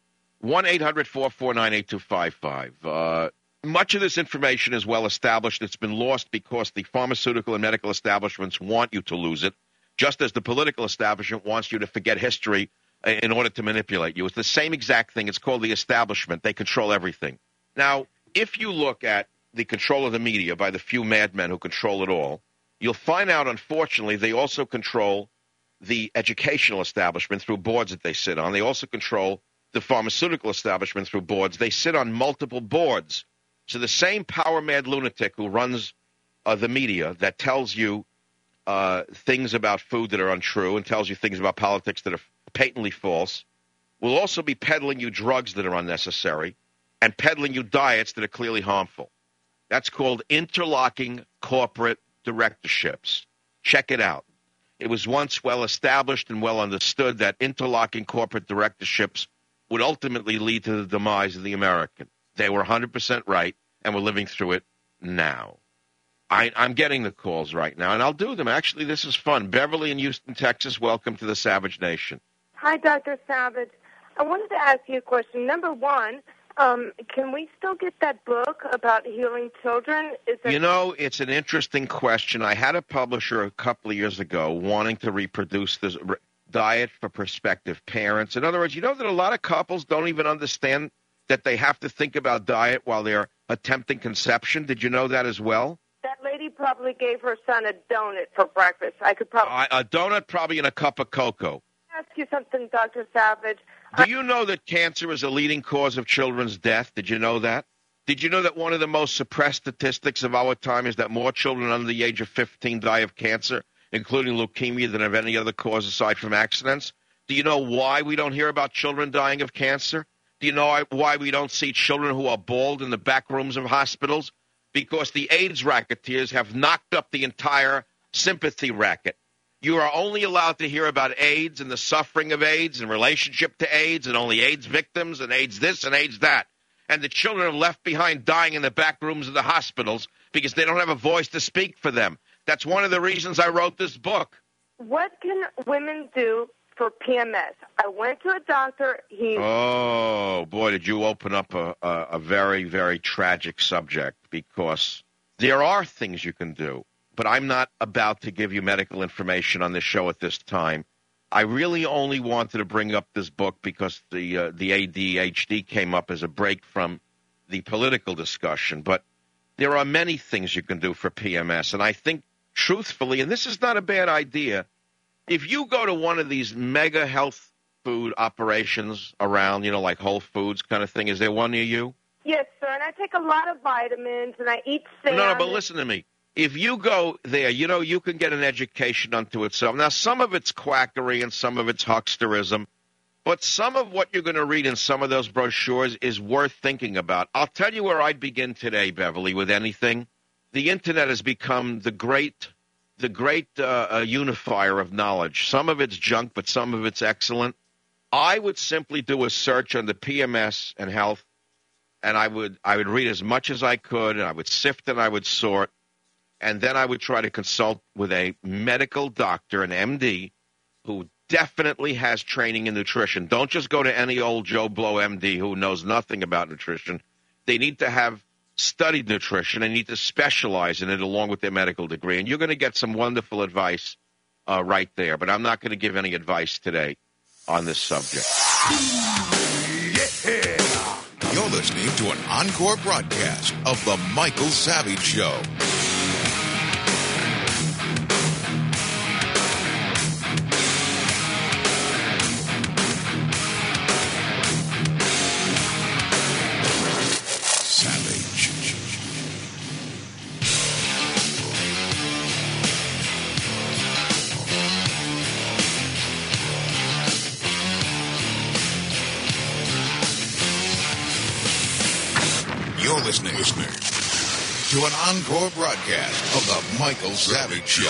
1-800-449-8255. Much of this information is well established. It's been lost because the pharmaceutical and medical establishments want you to lose it, just as the political establishment wants you to forget history in order to manipulate you. It's the same exact thing. It's called the establishment. They control everything. Now, if you look at the control of the media by the few madmen who control it all, you'll find out, unfortunately, they also control the educational establishment through boards that they sit on. They also control the pharmaceutical establishment through boards. They sit on multiple boards. So the same power-mad lunatic who runs the media that tells you things about food that are untrue and tells you things about politics that are patently false will also be peddling you drugs that are unnecessary and peddling you diets that are clearly harmful. That's called interlocking corporate directorships. Check it out. It was once well established and well understood that interlocking corporate directorships would ultimately lead to the demise of the American. They were 100% right, and we're living through it now. I'm getting the calls right now, and I'll do them. Actually, this is fun. Beverly in Houston, Texas, welcome to the Savage Nation. Hi, Dr. Savage. I wanted to ask you a question. Number one, can we still get that book about healing children? You know, it's an interesting question. I had a publisher a couple of years ago wanting to reproduce this diet for prospective parents. In other words, you know that a lot of couples don't even understand that they have to think about diet while they're attempting conception? Did you know that as well? That lady probably gave her son a donut for breakfast. I could probably A donut, probably, and a cup of cocoa. ask you something, Dr. Savage. Do you know that cancer is a leading cause of children's death? Did you know that? Did you know that one of the most suppressed statistics of our time is that more children under the age of 15 die of cancer, including leukemia, than of any other cause aside from accidents? Do you know why we don't hear about children dying of cancer? Do you know why we don't see children who are bald in the back rooms of hospitals? Because the AIDS racketeers have knocked up the entire sympathy racket. You are only allowed to hear about AIDS and the suffering of AIDS in relationship to AIDS and only AIDS victims and AIDS this and AIDS that. And the children are left behind dying in the back rooms of the hospitals because they don't have a voice to speak for them. That's one of the reasons I wrote this book. What can women do for PMS? I went to a doctor. Oh, boy, did you open up a very, very tragic subject, because there are things you can do, but I'm not about to give you medical information on this show at this time. I really only wanted to bring up this book because the ADHD came up as a break from the political discussion, but there are many things you can do for PMS, and I think, truthfully, and this is not a bad idea, if you go to one of these mega health food operations around, like Whole Foods kind of thing, is there one near you? Yes, sir, and I take a lot of vitamins, and I eat salmon. No, but listen to me. If you go there, you can get an education unto itself. Now, some of it's quackery and some of it's hucksterism, but some of what you're going to read in some of those brochures is worth thinking about. I'll tell you where I'd begin today, Beverly, with anything. The Internet has become the great unifier of knowledge. Some of it's junk, but some of it's excellent. I would simply do a search on the PMS and health, and I would read as much as I could, and I would sift and I would sort. And then I would try to consult with a medical doctor, an MD, who definitely has training in nutrition. Don't just go to any old Joe Blow MD who knows nothing about nutrition. They need to have studied nutrition. They need to specialize in it along with their medical degree. And you're going to get some wonderful advice right there. But I'm not going to give any advice today on this subject. Yeah. You're listening to an encore broadcast of The Michael Savage Show. You're listening to an encore broadcast of The Michael Savage Show.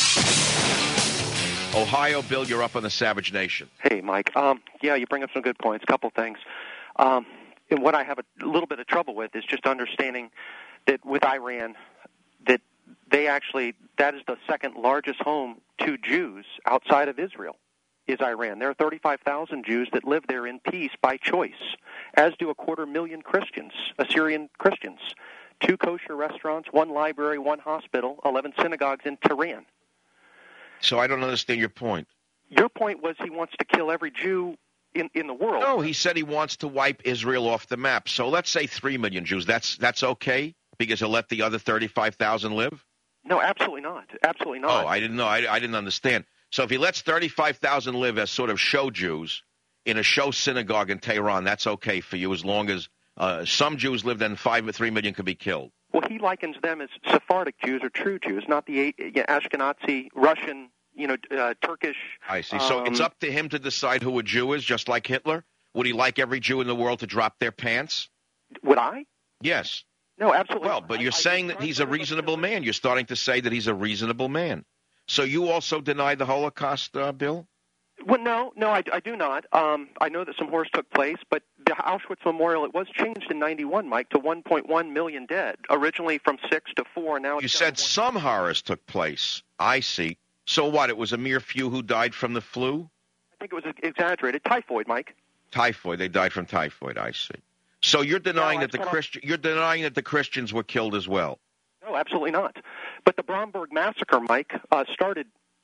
Ohio, Bill, you're up on the Savage Nation. Hey, Mike. Yeah, you bring up some good points. A couple things. And what I have a little bit of trouble with is just understanding that with Iran, that that is the second largest home to Jews outside of Israel, is Iran. There are 35,000 Jews that live there in peace by choice, as do 250,000 Christians, Assyrian Christians. 2 kosher restaurants, 1 library, 1 hospital, 11 synagogues in Tehran. So I don't understand your point. Your point was he wants to kill every Jew in the world. No, he said he wants to wipe Israel off the map. So let's say 3 million Jews. That's okay because he'll let the other 35,000 live? No, absolutely not. Absolutely not. Oh, I didn't know. I didn't understand. So if he lets 35,000 live as sort of show Jews in a show synagogue in Tehran, that's okay for you as long as some Jews live, then 3 million could be killed. Well, he likens them as Sephardic Jews or true Jews, not the Ashkenazi, Russian, Turkish. I see. So it's up to him to decide who a Jew is, just like Hitler? Would he like every Jew in the world to drop their pants? Would I? Yes. No, absolutely. Well, but you're saying that he's a reasonable man. You're starting to say that he's a reasonable man. So you also deny the Holocaust, Bill? Well, no, I do not. I know that some horrors took place, but the Auschwitz Memorial, it was changed in 91, Mike, to 1.1 million dead, originally from 6 to 4. Now you said some horrors took place. I see. So what, it was a mere few who died from the flu? I think it was exaggerated. Typhoid, Mike. Typhoid. They died from typhoid, I see. So you're denying that the Christians were killed as well? No, absolutely not. But the Bromberg massacre, Mike, started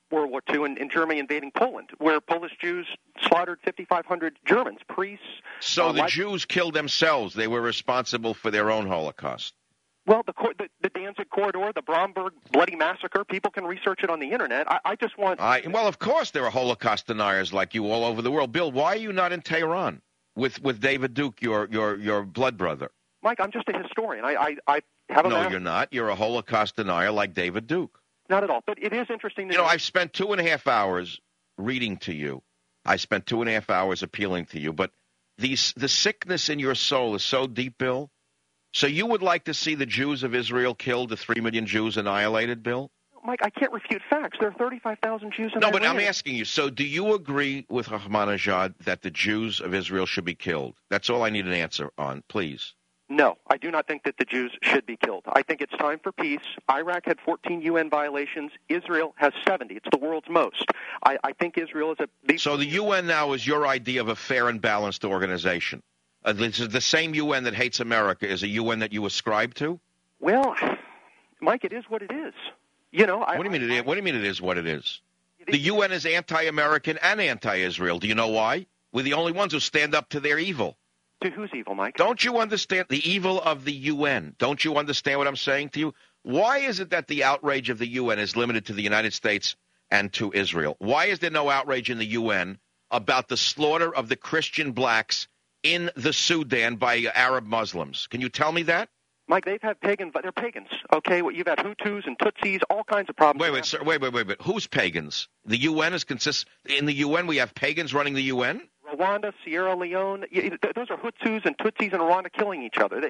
World War II and Germany invading Poland, where Polish Jews slaughtered 5,500 Germans, priests. So the Jews killed themselves. They were responsible for their own Holocaust. Well, the Danzig Corridor, the Bromberg Bloody Massacre, people can research it on the Internet. I just want... Well, of course there are Holocaust deniers like you all over the world. Bill, why are you not in Tehran with David Duke, your blood brother? Mike, I'm just a historian. I have a... No, you're not. You're a Holocaust denier like David Duke. Not at all. But it is interesting to know. I've spent 2.5 hours reading to you. I spent 2.5 hours appealing to you. But the sickness in your soul is so deep, Bill. So you would like to see the Jews of Israel killed, the 3 million Jews annihilated, Bill? Mike, I can't refute facts. There are 35,000 Jews in Iran. No, but I'm asking you, so do you agree with Ahmadinejad that the Jews of Israel should be killed? That's all I need an answer on, please. No, I do not think that the Jews should be killed. I think it's time for peace. Iraq had 14 UN violations. Israel has 70. It's the world's most. I think Israel is a... So the UN now is your idea of a fair and balanced organization. This is the same UN that hates America is a UN that you ascribe to? Well, Mike, it is what it is. You know, what do you mean? What do you mean it is what it is? The UN is anti-American and anti-Israel. Do you know why? We're the only ones who stand up to their evil. To whose evil, Mike? Don't you understand the evil of the UN? Don't you understand what I'm saying to you? Why is it that the outrage of the UN is limited to the United States and to Israel? Why is there no outrage in the UN about the slaughter of the Christian blacks in the Sudan by Arab Muslims? Can you tell me that? Mike, they've had they're pagans, okay? Well, you've had Hutus and Tutsis, all kinds of problems. Wait, sir, wait. Who's pagans? The UN in the UN we have pagans running the UN? Rwanda, Sierra Leone, those are Hutus and Tutsis in Rwanda killing each other.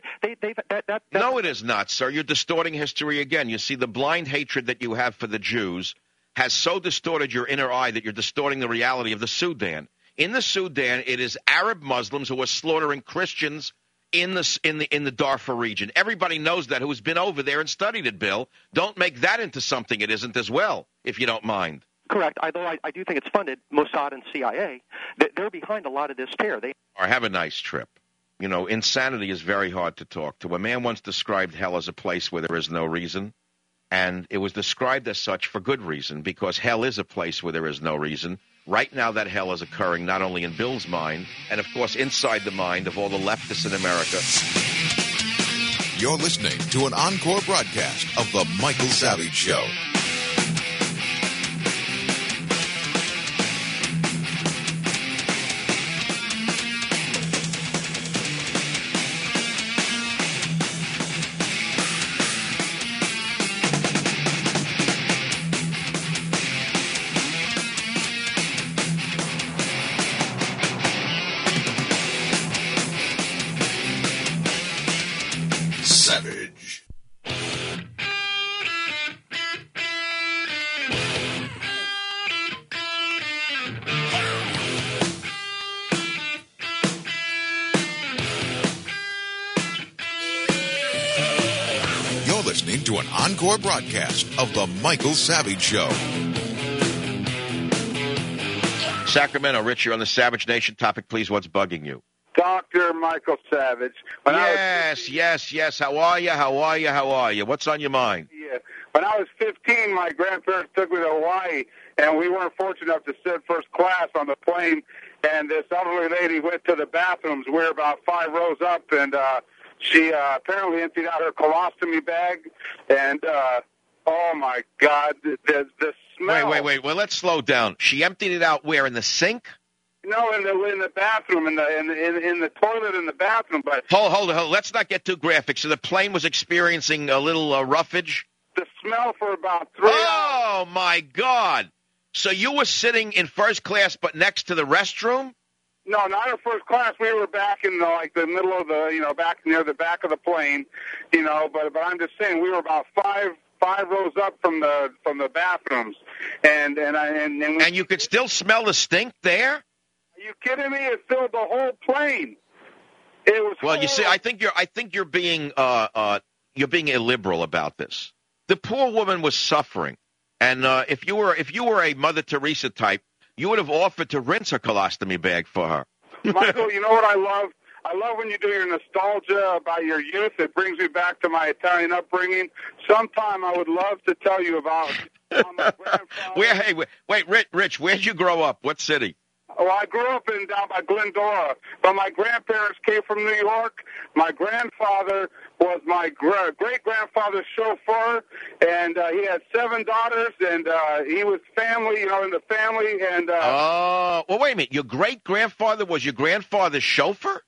No, it is not, sir. You're distorting history again. You see, the blind hatred that you have for the Jews has so distorted your inner eye that you're distorting the reality of the Sudan. In the Sudan, it is Arab Muslims who are slaughtering Christians in the Darfur region. Everybody knows that who's been over there and studied it, Bill. Don't make that into something it isn't as well, if you don't mind. Correct. Although I do think it's funded, Mossad and CIA. They're behind a lot of this terror. Have a nice trip. You know, insanity is very hard to talk to. A man once described hell as a place where there is no reason, and it was described as such for good reason, because hell is a place where there is no reason. Right now, that hell is occurring not only in Bill's mind, and of course inside the mind of all the leftists in America. You're listening to an encore broadcast of The Michael Savage Show. Savage. You're listening to an encore broadcast of The Michael Savage Show. Sacramento, Rich, you're on the Savage Nation. Topic, please. What's bugging you? Dr. Michael Savage. Yes. How are you? What's on your mind? Yeah. When I was 15, my grandparents took me to Hawaii, and we weren't fortunate enough to sit first class on the plane, and this elderly lady went to the bathrooms. We were about 5 rows up, and she apparently emptied out her colostomy bag, and oh, my God, the smell. Wait. Well, let's slow down. She emptied it out where, in the sink? No, in the bathroom, in the toilet in the bathroom. But hold on. Let's not get too graphic. So the plane was experiencing a little roughage? The smell for about 3 hours. Oh, my God. So you were sitting in first class but next to the restroom? No, not in first class. We were back in the middle of the, back near the back of the plane, but I'm just saying we were about five rows up from the bathrooms. And you could still smell the stink there? Are you kidding me? It filled the whole plane. It was. Well, you see, I think you're being illiberal about this. The poor woman was suffering, and if you were a Mother Teresa type, you would have offered to rinse her colostomy bag for her. Michael, you know what I love? I love when you do your nostalgia about your youth. It brings me back to my Italian upbringing. Sometime I would love to tell you about Wait, Rich, where'd you grow up? What city? Oh, I grew up down by Glendora, but my grandparents came from New York. My grandfather was my great-grandfather's chauffeur, and he had 7 daughters, and he was family, in the family. And well, wait a minute. Your great-grandfather was your grandfather's chauffeur?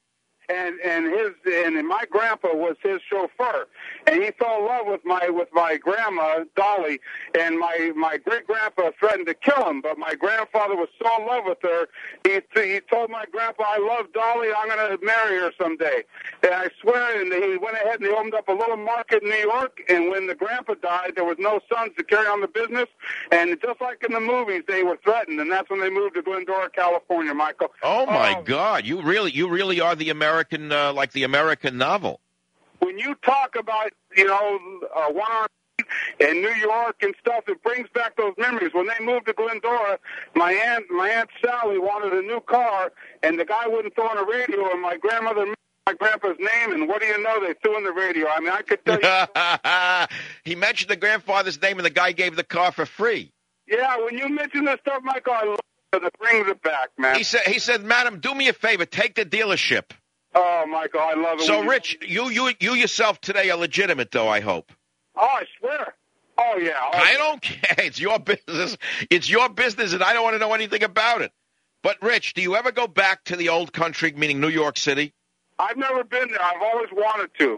And my grandpa was his chauffeur, and he fell in love with my grandma Dolly, and my great grandpa threatened to kill him, but my grandfather was so in love with her, he told my grandpa, "I love Dolly, I'm going to marry her someday." And I swear, and he went ahead and they opened up a little market in New York, and when the grandpa died, there was no sons to carry on the business, and just like in the movies, they were threatened, and that's when they moved to Glendora, California, Michael. Oh my God, you really are the American, like the American novel. When you talk about, one in New York and stuff, it brings back those memories. When they moved to Glendora, my aunt Sally wanted a new car, and the guy wouldn't throw in a radio, and my grandmother mentioned my grandpa's name, and what do you know? They threw in the radio. I mean, I could tell you. He mentioned the grandfather's name, and the guy gave the car for free. Yeah, when you mention this stuff, Michael, I love it. It brings it back, man. He said, "Madam, do me a favor, take the dealership." Oh, Michael, I love it. So, Rich, you yourself today are legitimate, though, I hope. Oh, I swear. Oh, yeah. I don't care. It's your business. It's your business, and I don't want to know anything about it. But, Rich, do you ever go back to the old country, meaning New York City? I've never been there. I've always wanted to.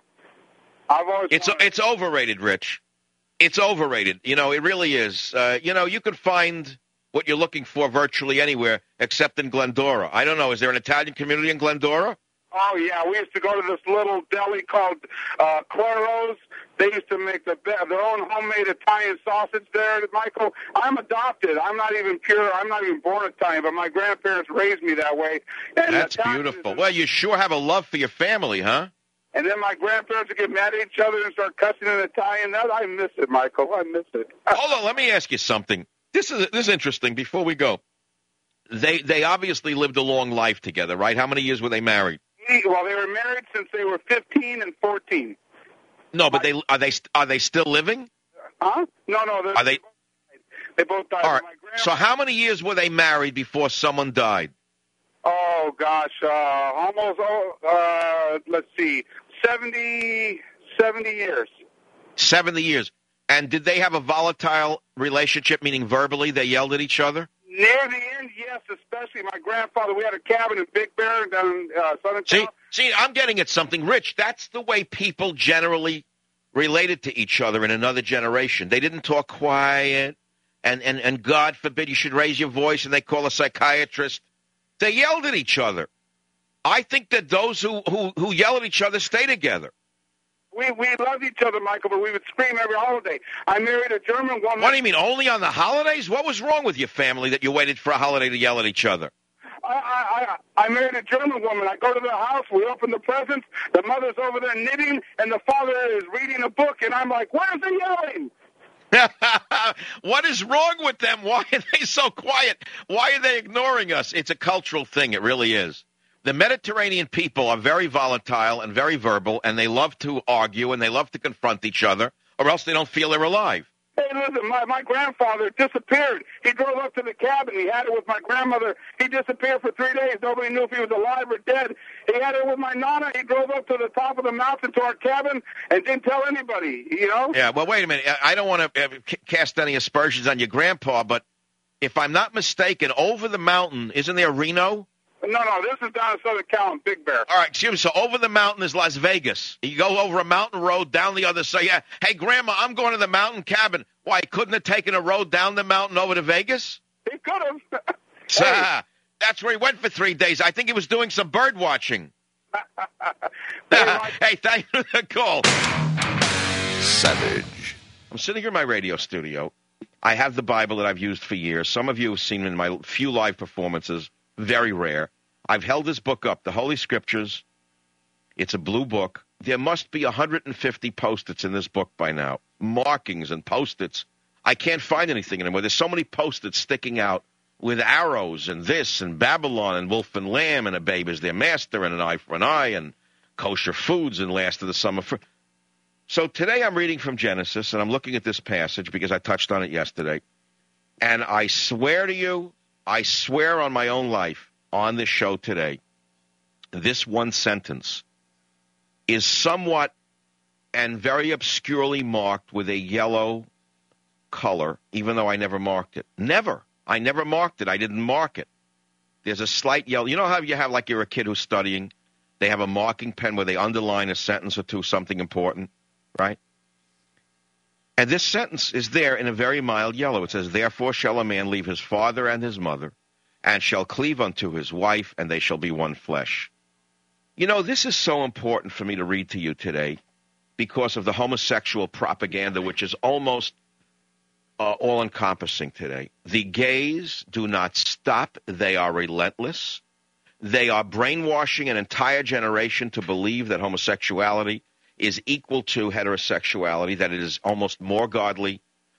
It's overrated, Rich. It's overrated. It really is. You could find what you're looking for virtually anywhere except in Glendora. I don't know. Is there an Italian community in Glendora? Oh, yeah. We used to go to this little deli called Claro's. They used to make their own homemade Italian sausage there, Michael. I'm adopted. I'm not even born Italian, but my grandparents raised me that way. And that's beautiful. Well, you sure have a love for your family, huh? And then my grandparents would get mad at each other and start cussing in Italian. I miss it, Michael. I miss it. Hold on. Let me ask you something. This is interesting. Before we go, they obviously lived a long life together, right? How many years were they married? Well, they were married since they were 15 and 14. No, but are they still living? Huh? No. They both died. All right. So how many years were they married before someone died? Oh gosh, almost. Let's see, 70 years. 70 years. And did they have a volatile relationship, meaning verbally they yelled at each other? Near the end, yes, especially my grandfather. We had a cabin in Big Bear down in Southern California. See, I'm getting at something, Rich. That's the way people generally related to each other in another generation. They didn't talk quiet, and God forbid you should raise your voice, and they call a psychiatrist. They yelled at each other. I think that those who yell at each other stay together. We loved each other, Michael, but we would scream every holiday. I married a German woman. What do you mean, only on the holidays? What was wrong with your family that you waited for a holiday to yell at each other? I married a German woman. I go to the house, we open the presents, the mother's over there knitting, and the father is reading a book, and I'm like, where's the yelling? What is wrong with them? Why are they so quiet? Why are they ignoring us? It's a cultural thing. It really is. The Mediterranean people are very volatile and very verbal, and they love to argue and they love to confront each other, or else they don't feel they're alive. Hey, listen, my grandfather disappeared. He drove up to the cabin. He had it with my grandmother. He disappeared for 3 days. Nobody knew if he was alive or dead. He had it with my nana. He drove up to the top of the mountain to our cabin and didn't tell anybody, Yeah, well, wait a minute. I don't want to cast any aspersions on your grandpa, but if I'm not mistaken, over the mountain, isn't there Reno? No, this is down in Southern Cal, Big Bear. All right, excuse me. So over the mountain is Las Vegas. You go over a mountain road down the other side. Yeah. Hey, Grandma, I'm going to the mountain cabin. Why, he couldn't have taken a road down the mountain over to Vegas? He could have. Hey. That's where he went for 3 days. I think he was doing some bird watching. Hey, thank you for the call. Savage. I'm sitting here in my radio studio. I have the Bible that I've used for years. Some of you have seen it in my few live performances. Very rare. I've held this book up, the Holy Scriptures. It's a blue book. There must be 150 Post-its in this book by now. Markings and Post-its. I can't find anything anymore. There's so many Post-its sticking out with arrows and this and Babylon and Wolf and Lamb and a babe is their master and an eye for an eye and kosher foods and last of the summer. So today I'm reading from Genesis, and I'm looking at this passage because I touched on it yesterday. And I swear to you, I swear on my own life, on this show today, this one sentence is somewhat and very obscurely marked with a yellow color, even though I never marked it. Never. I never marked it. I didn't mark it. There's a slight yellow. You know how you have, like you're a kid who's studying, they have a marking pen where they underline a sentence or two, something important, right? And this sentence is there in a very mild yellow. It says, therefore shall a man leave his father and his mother, and shall cleave unto his wife, and they shall be one flesh. You know, this is so important for me to read to you today because of the homosexual propaganda, which is almost all-encompassing today. The gays do not stop. They are relentless. They are brainwashing an entire generation to believe that homosexuality is equal to heterosexuality, that it is almost more godly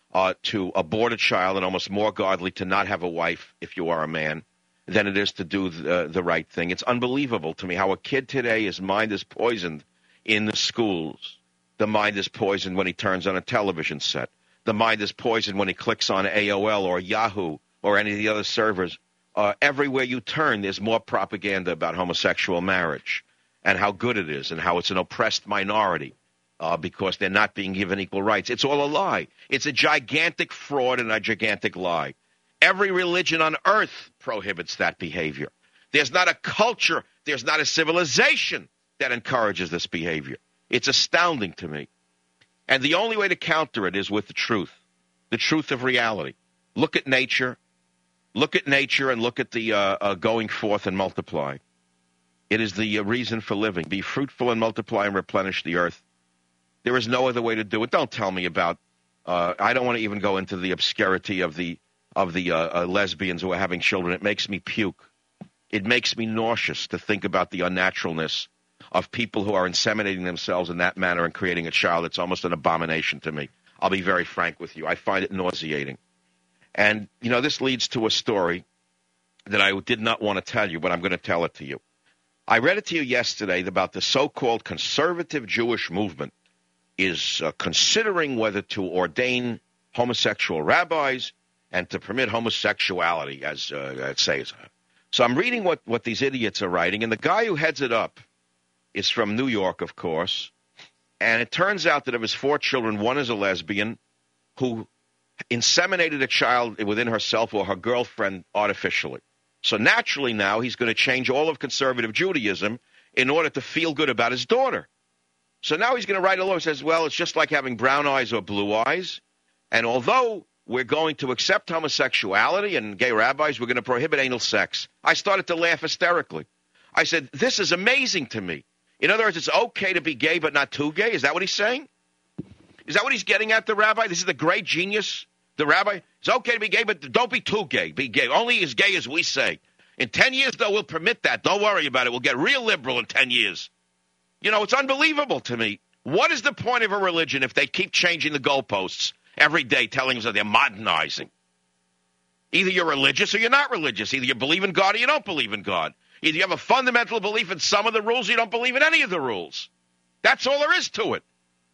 to abort a child and almost more godly to not have a wife if you are a man than it is to do the right thing. It's unbelievable to me how a kid today, his mind is poisoned in the schools. The mind is poisoned when he turns on a television set. The mind is poisoned when he clicks on AOL or Yahoo or any of the other servers. Everywhere you turn, there's more propaganda about homosexual marriage and how good it is and how it's an oppressed minority because they're not being given equal rights. It's all a lie. It's a gigantic fraud and a gigantic lie. Every religion on earth prohibits that behavior. There's not a culture, there's not a civilization that encourages this behavior. It's astounding to me. And the only way to counter it is with the truth of reality. Look at nature. Look at nature and look at the going forth and multiply. It is the reason for living. Be fruitful and multiply and replenish the earth. There is no other way to do it. Don't tell me about, I don't want to even go into the obscurity of the lesbians who are having children. It makes me puke. It makes me nauseous to think about the unnaturalness of people who are inseminating themselves in that manner and creating a child. It's almost an abomination to me. I'll be very frank with you. I find it nauseating. And, you know, this leads to a story that I did not want to tell you, but I'm going to tell it to you. I read it to you yesterday about the so-called conservative Jewish movement is considering whether to ordain homosexual rabbis and to permit homosexuality, as it says. So I'm reading what these idiots are writing, and the guy who heads it up is from New York, of course, and it turns out that of his 4 children, one is a lesbian who inseminated a child within herself or her girlfriend artificially. So naturally now he's going to change all of conservative Judaism in order to feel good about his daughter. So now he's going to write a law that says, well, it's just like having brown eyes or blue eyes, and although we're going to accept homosexuality and gay rabbis, we're going to prohibit anal sex. I started to laugh hysterically. I said, this is amazing to me. In other words, it's okay to be gay but not too gay? Is that what he's saying? Is that what he's getting at, the rabbi? This is the great genius, the rabbi? It's okay to be gay, but don't be too gay. Be gay. Only as gay as we say. In 10 years, though, we'll permit that. Don't worry about it. We'll get real liberal in 10 years. You know, it's unbelievable to me. What is the point of a religion if they keep changing the goalposts every day, telling us that they're modernizing? Either you're religious or you're not religious. Either you believe in God or you don't believe in God. Either you have a fundamental belief in some of the rules or you don't believe in any of the rules. That's all there is to it.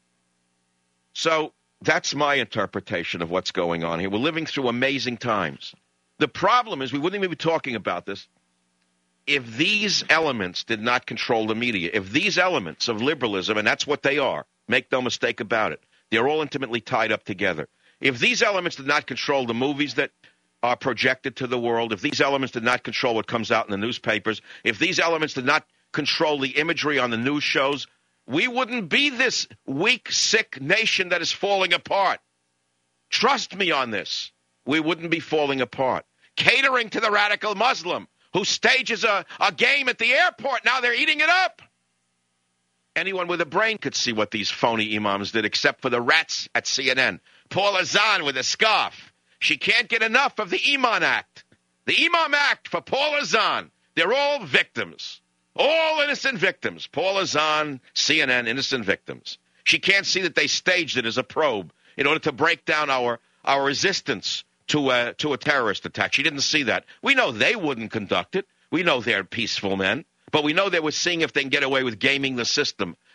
So that's my interpretation of what's going on here. We're living through amazing times. The problem is we wouldn't even be talking about this if these elements did not control the media. If these elements of liberalism, and that's what they are, make no mistake about it, they're all intimately tied up together. If these elements did not control the movies that are projected to the world, if these elements did not control what comes out in the newspapers, if these elements did not control the imagery on the news shows, we wouldn't be this weak, sick nation that is falling apart. Trust me on this. We wouldn't be falling apart. Catering to the radical Muslim who stages a game at the airport. Now they're eating it up. Anyone with a brain could see what these phony imams did, except for the rats at CNN. Paula Zahn with a scarf. She can't get enough of the Imam Act. The Imam Act for Paula Zahn. They're all victims. All innocent victims. Paula Zahn, CNN, innocent victims. She can't see that they staged it as a probe in order to break down our resistance to a terrorist attack. She didn't see that. We know they wouldn't conduct it. We know they're peaceful men. But we know they were seeing if they can get away with gaming the system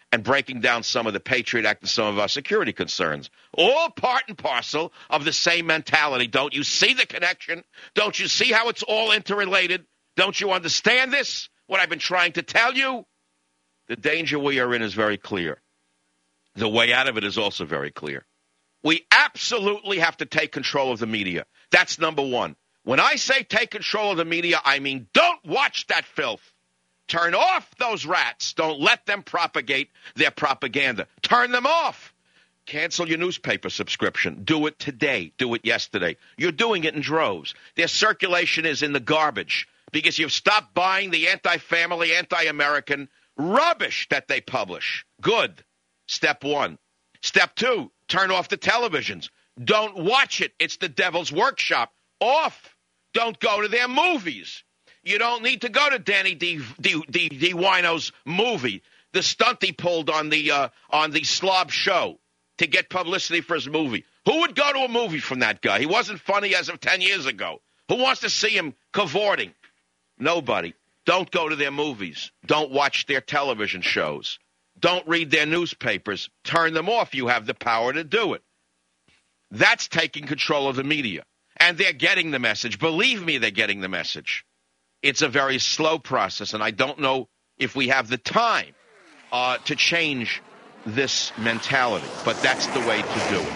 and breaking down some of the Patriot Act and some of our security concerns. All part and parcel of the same mentality. Don't you see the connection? Don't you see how it's all interrelated? Don't you understand this? What I've been trying to tell you? The danger we are in is very clear. The way out of it is also very clear. We absolutely have to take control of the media. That's number one. When I say take control of the media, I mean don't watch that filth. Turn off those rats. Don't let them propagate their propaganda. Turn them off. Cancel your newspaper subscription. Do it today. Do it yesterday. You're doing it in droves. Their circulation is in the garbage because you've stopped buying the anti-family, anti-American rubbish that they publish. Good. Step one. Step two, turn off the televisions. Don't watch it. It's the devil's workshop. Off. Don't go to their movies. You don't need to go to Danny D. Wino's movie, the stunt he pulled on the slob show to get publicity for his movie. Who would go to a movie from that guy? He wasn't funny as of 10 years ago. Who wants to see him cavorting? Nobody. Don't go to their movies. Don't watch their television shows. Don't read their newspapers. Turn them off. You have the power to do it. That's taking control of the media. And they're getting the message. Believe me, they're getting the message. It's a very slow process, and I don't know if we have the time to change this mentality. But that's the way to do it.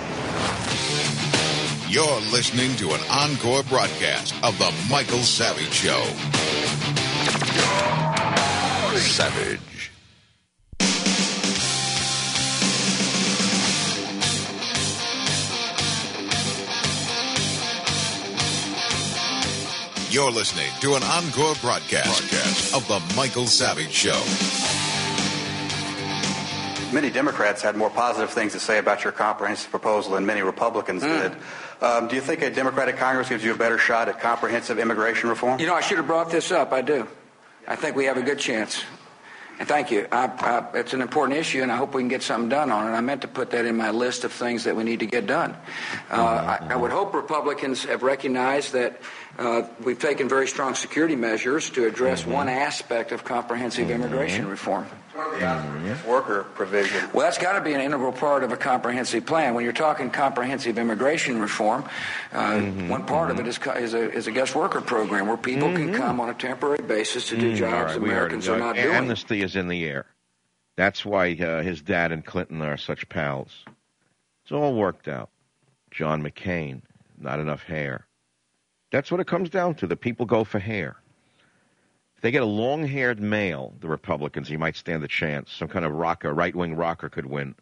You're listening to an encore broadcast of The Michael Savage Show. Savage. You're listening to an encore broadcast of The Michael Savage Show. Many Democrats had more positive things to say about your comprehensive proposal than many Republicans did. Do you think a Democratic Congress gives you a better shot at comprehensive immigration reform? You know, I should have brought this up. I do. I think we have a good chance. And thank you. It's an important issue, and I hope we can get something done on it. I meant to put that in my list of things that we need to get done. I would hope Republicans have recognized that we've taken very strong security measures to address one aspect of comprehensive immigration reform. Worker provision. Well, that's got to be an integral part of a comprehensive plan. When you're talking comprehensive immigration reform, one part of it is a guest worker program where people can come on a temporary basis to do jobs Americans are not doing. Amnesty is in the air. That's why his dad and Clinton are such pals. It's all worked out. John McCain, not enough hair. That's what it comes down to. The people go for hair. If they get a long-haired male, the Republicans, he might stand a chance. Some kind of rocker, right-wing rocker could win.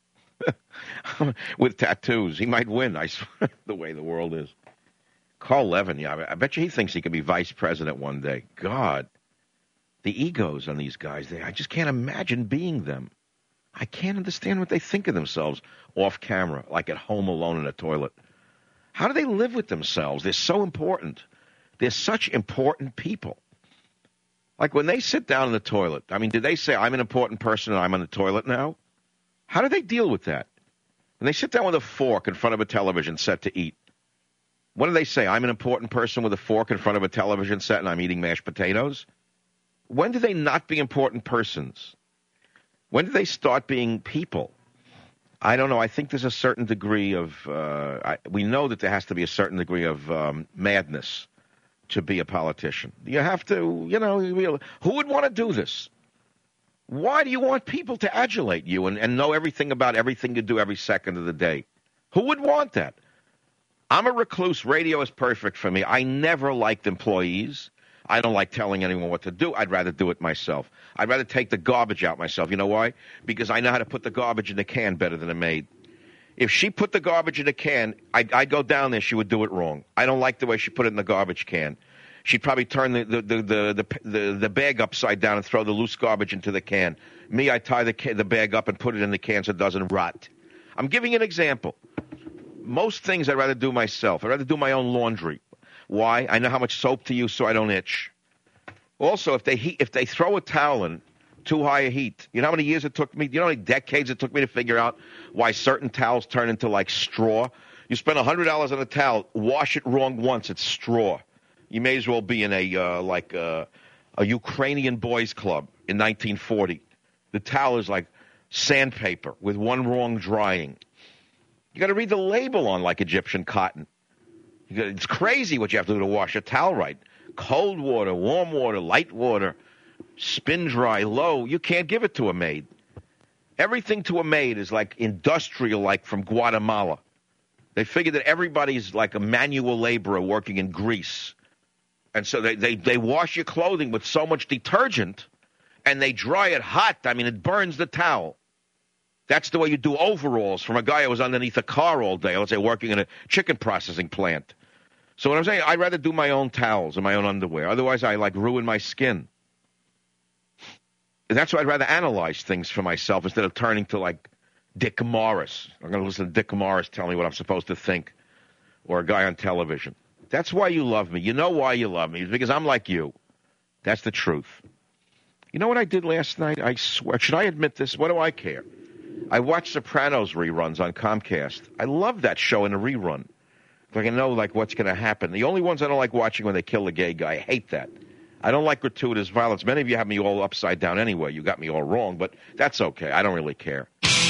With tattoos, he might win, I swear, the way the world is. Carl Levin, I bet you he thinks he could be vice president one day. God, the egos on these guys, I just can't imagine being them. I can't understand what they think of themselves off camera, like at home alone in a toilet. How do they live with themselves? They're so important. They're such important people. Like when they sit down in the toilet, I mean, did they say, I'm an important person and I'm on the toilet now? How do they deal with that? When they sit down with a fork in front of a television set to eat, what do they say? I'm an important person with a fork in front of a television set and I'm eating mashed potatoes? When do they not be important persons? When do they start being people? I don't know. I think there's a certain degree of, we know that there has to be a certain degree of madness to be a politician. You have to, who would want to do this? Why do you want people to adulate you and know everything about everything you do every second of the day? Who would want that? I'm a recluse. Radio is perfect for me. I never liked employees. I don't like telling anyone what to do. I'd rather do it myself. I'd rather take the garbage out myself. You know why? Because I know how to put the garbage in the can better than a maid. If she put the garbage in a can, I'd go down there, she would do it wrong. I don't like the way she put it in the garbage can. She'd probably turn the bag upside down and throw the loose garbage into the can. Me, I tie the bag up and put it in the can so it doesn't rot. I'm giving you an example. Most things I'd rather do myself. I'd rather do my own laundry. Why? I know how much soap to use so I don't itch. Also, if they throw a towel in too high a heat, you know how many years it took me? You know how many decades it took me to figure out why certain towels turn into like straw? You spend $100 on a towel, wash it wrong once, it's straw. You may as well be in a Ukrainian boys club in 1940. The towel is like sandpaper with one wrong drying. You got to read the label on like Egyptian cotton. It's crazy what you have to do to wash a towel right. Cold water, warm water, light water, spin dry, low. You can't give it to a maid. Everything to a maid is like industrial, like from Guatemala. They figure that everybody's like a manual laborer working in Greece. And so they wash your clothing with so much detergent, and they dry it hot. I mean, it burns the towel. That's the way you do overalls from a guy who was underneath a car all day, let's say working in a chicken processing plant. So what I'm saying, I'd rather do my own towels and my own underwear. Otherwise, I like ruin my skin. That's why I'd rather analyze things for myself instead of turning to like Dick Morris. I'm going to listen to Dick Morris tell me what I'm supposed to think, or a guy on television. That's why you love me. You know why you love me. It's because I'm like you. That's the truth. You know what I did last night? I swear. Should I admit this? What do I care? I watched Sopranos reruns on Comcast. I love that show in a rerun. Like I know like what's going to happen. The only ones I don't like watching when they kill a gay guy. I hate that. I don't like gratuitous violence. Many of you have me all upside down anyway. You got me all wrong, but that's okay. I don't really care.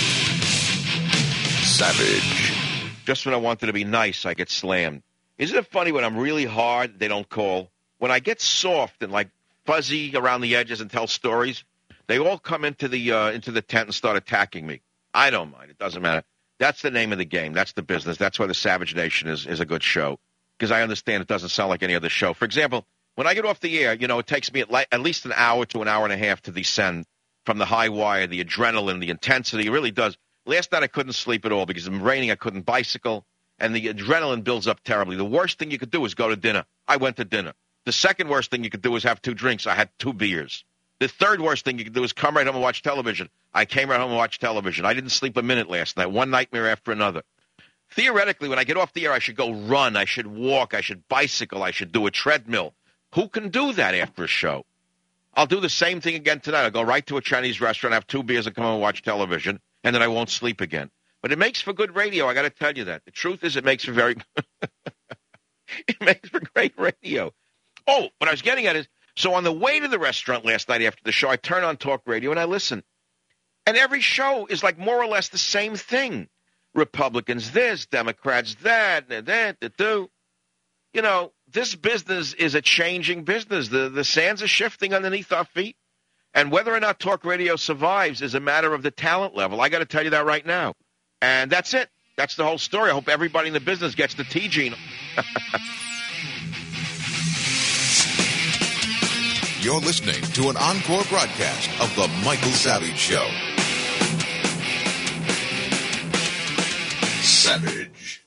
Savage. Just when I wanted to be nice, I get slammed. Isn't it funny when I'm really hard, they don't call? When I get soft and like fuzzy around the edges and tell stories, they all come into the tent and start attacking me. I don't mind. It doesn't matter. That's the name of the game. That's the business. That's why the Savage Nation is a good show, because I understand it doesn't sound like any other show. For example, when I get off the air, you know, it takes me at least an hour to an hour and a half to descend from the high wire, the adrenaline, the intensity. It really does. Last night I couldn't sleep at all because it was raining. I couldn't bicycle, and the adrenaline builds up terribly. The worst thing you could do is go to dinner. I went to dinner. The second worst thing you could do is have 2 drinks. I had 2 beers. The third worst thing you could do is come right home and watch television. I came right home and watched television. I didn't sleep a minute last night. One nightmare after another. Theoretically, when I get off the air, I should go run. I should walk. I should bicycle. I should do a treadmill. Who can do that after a show? I'll do the same thing again tonight. I'll go right to a Chinese restaurant, have 2 beers, and come home and watch television, and then I won't sleep again. But it makes for good radio. I got to tell you that. The truth is, it makes for it makes for great radio. Oh, what I was getting at is, so on the way to the restaurant last night after the show, I turn on talk radio and I listen. And every show is like more or less the same thing. Republicans this, Democrats that. You know, this business is a changing business. The sands are shifting underneath our feet. And whether or not talk radio survives is a matter of the talent level. I got to tell you that right now. And that's it. That's the whole story. I hope everybody in the business gets the T-gene. You're listening to an encore broadcast of The Michael Savage Show. Savage.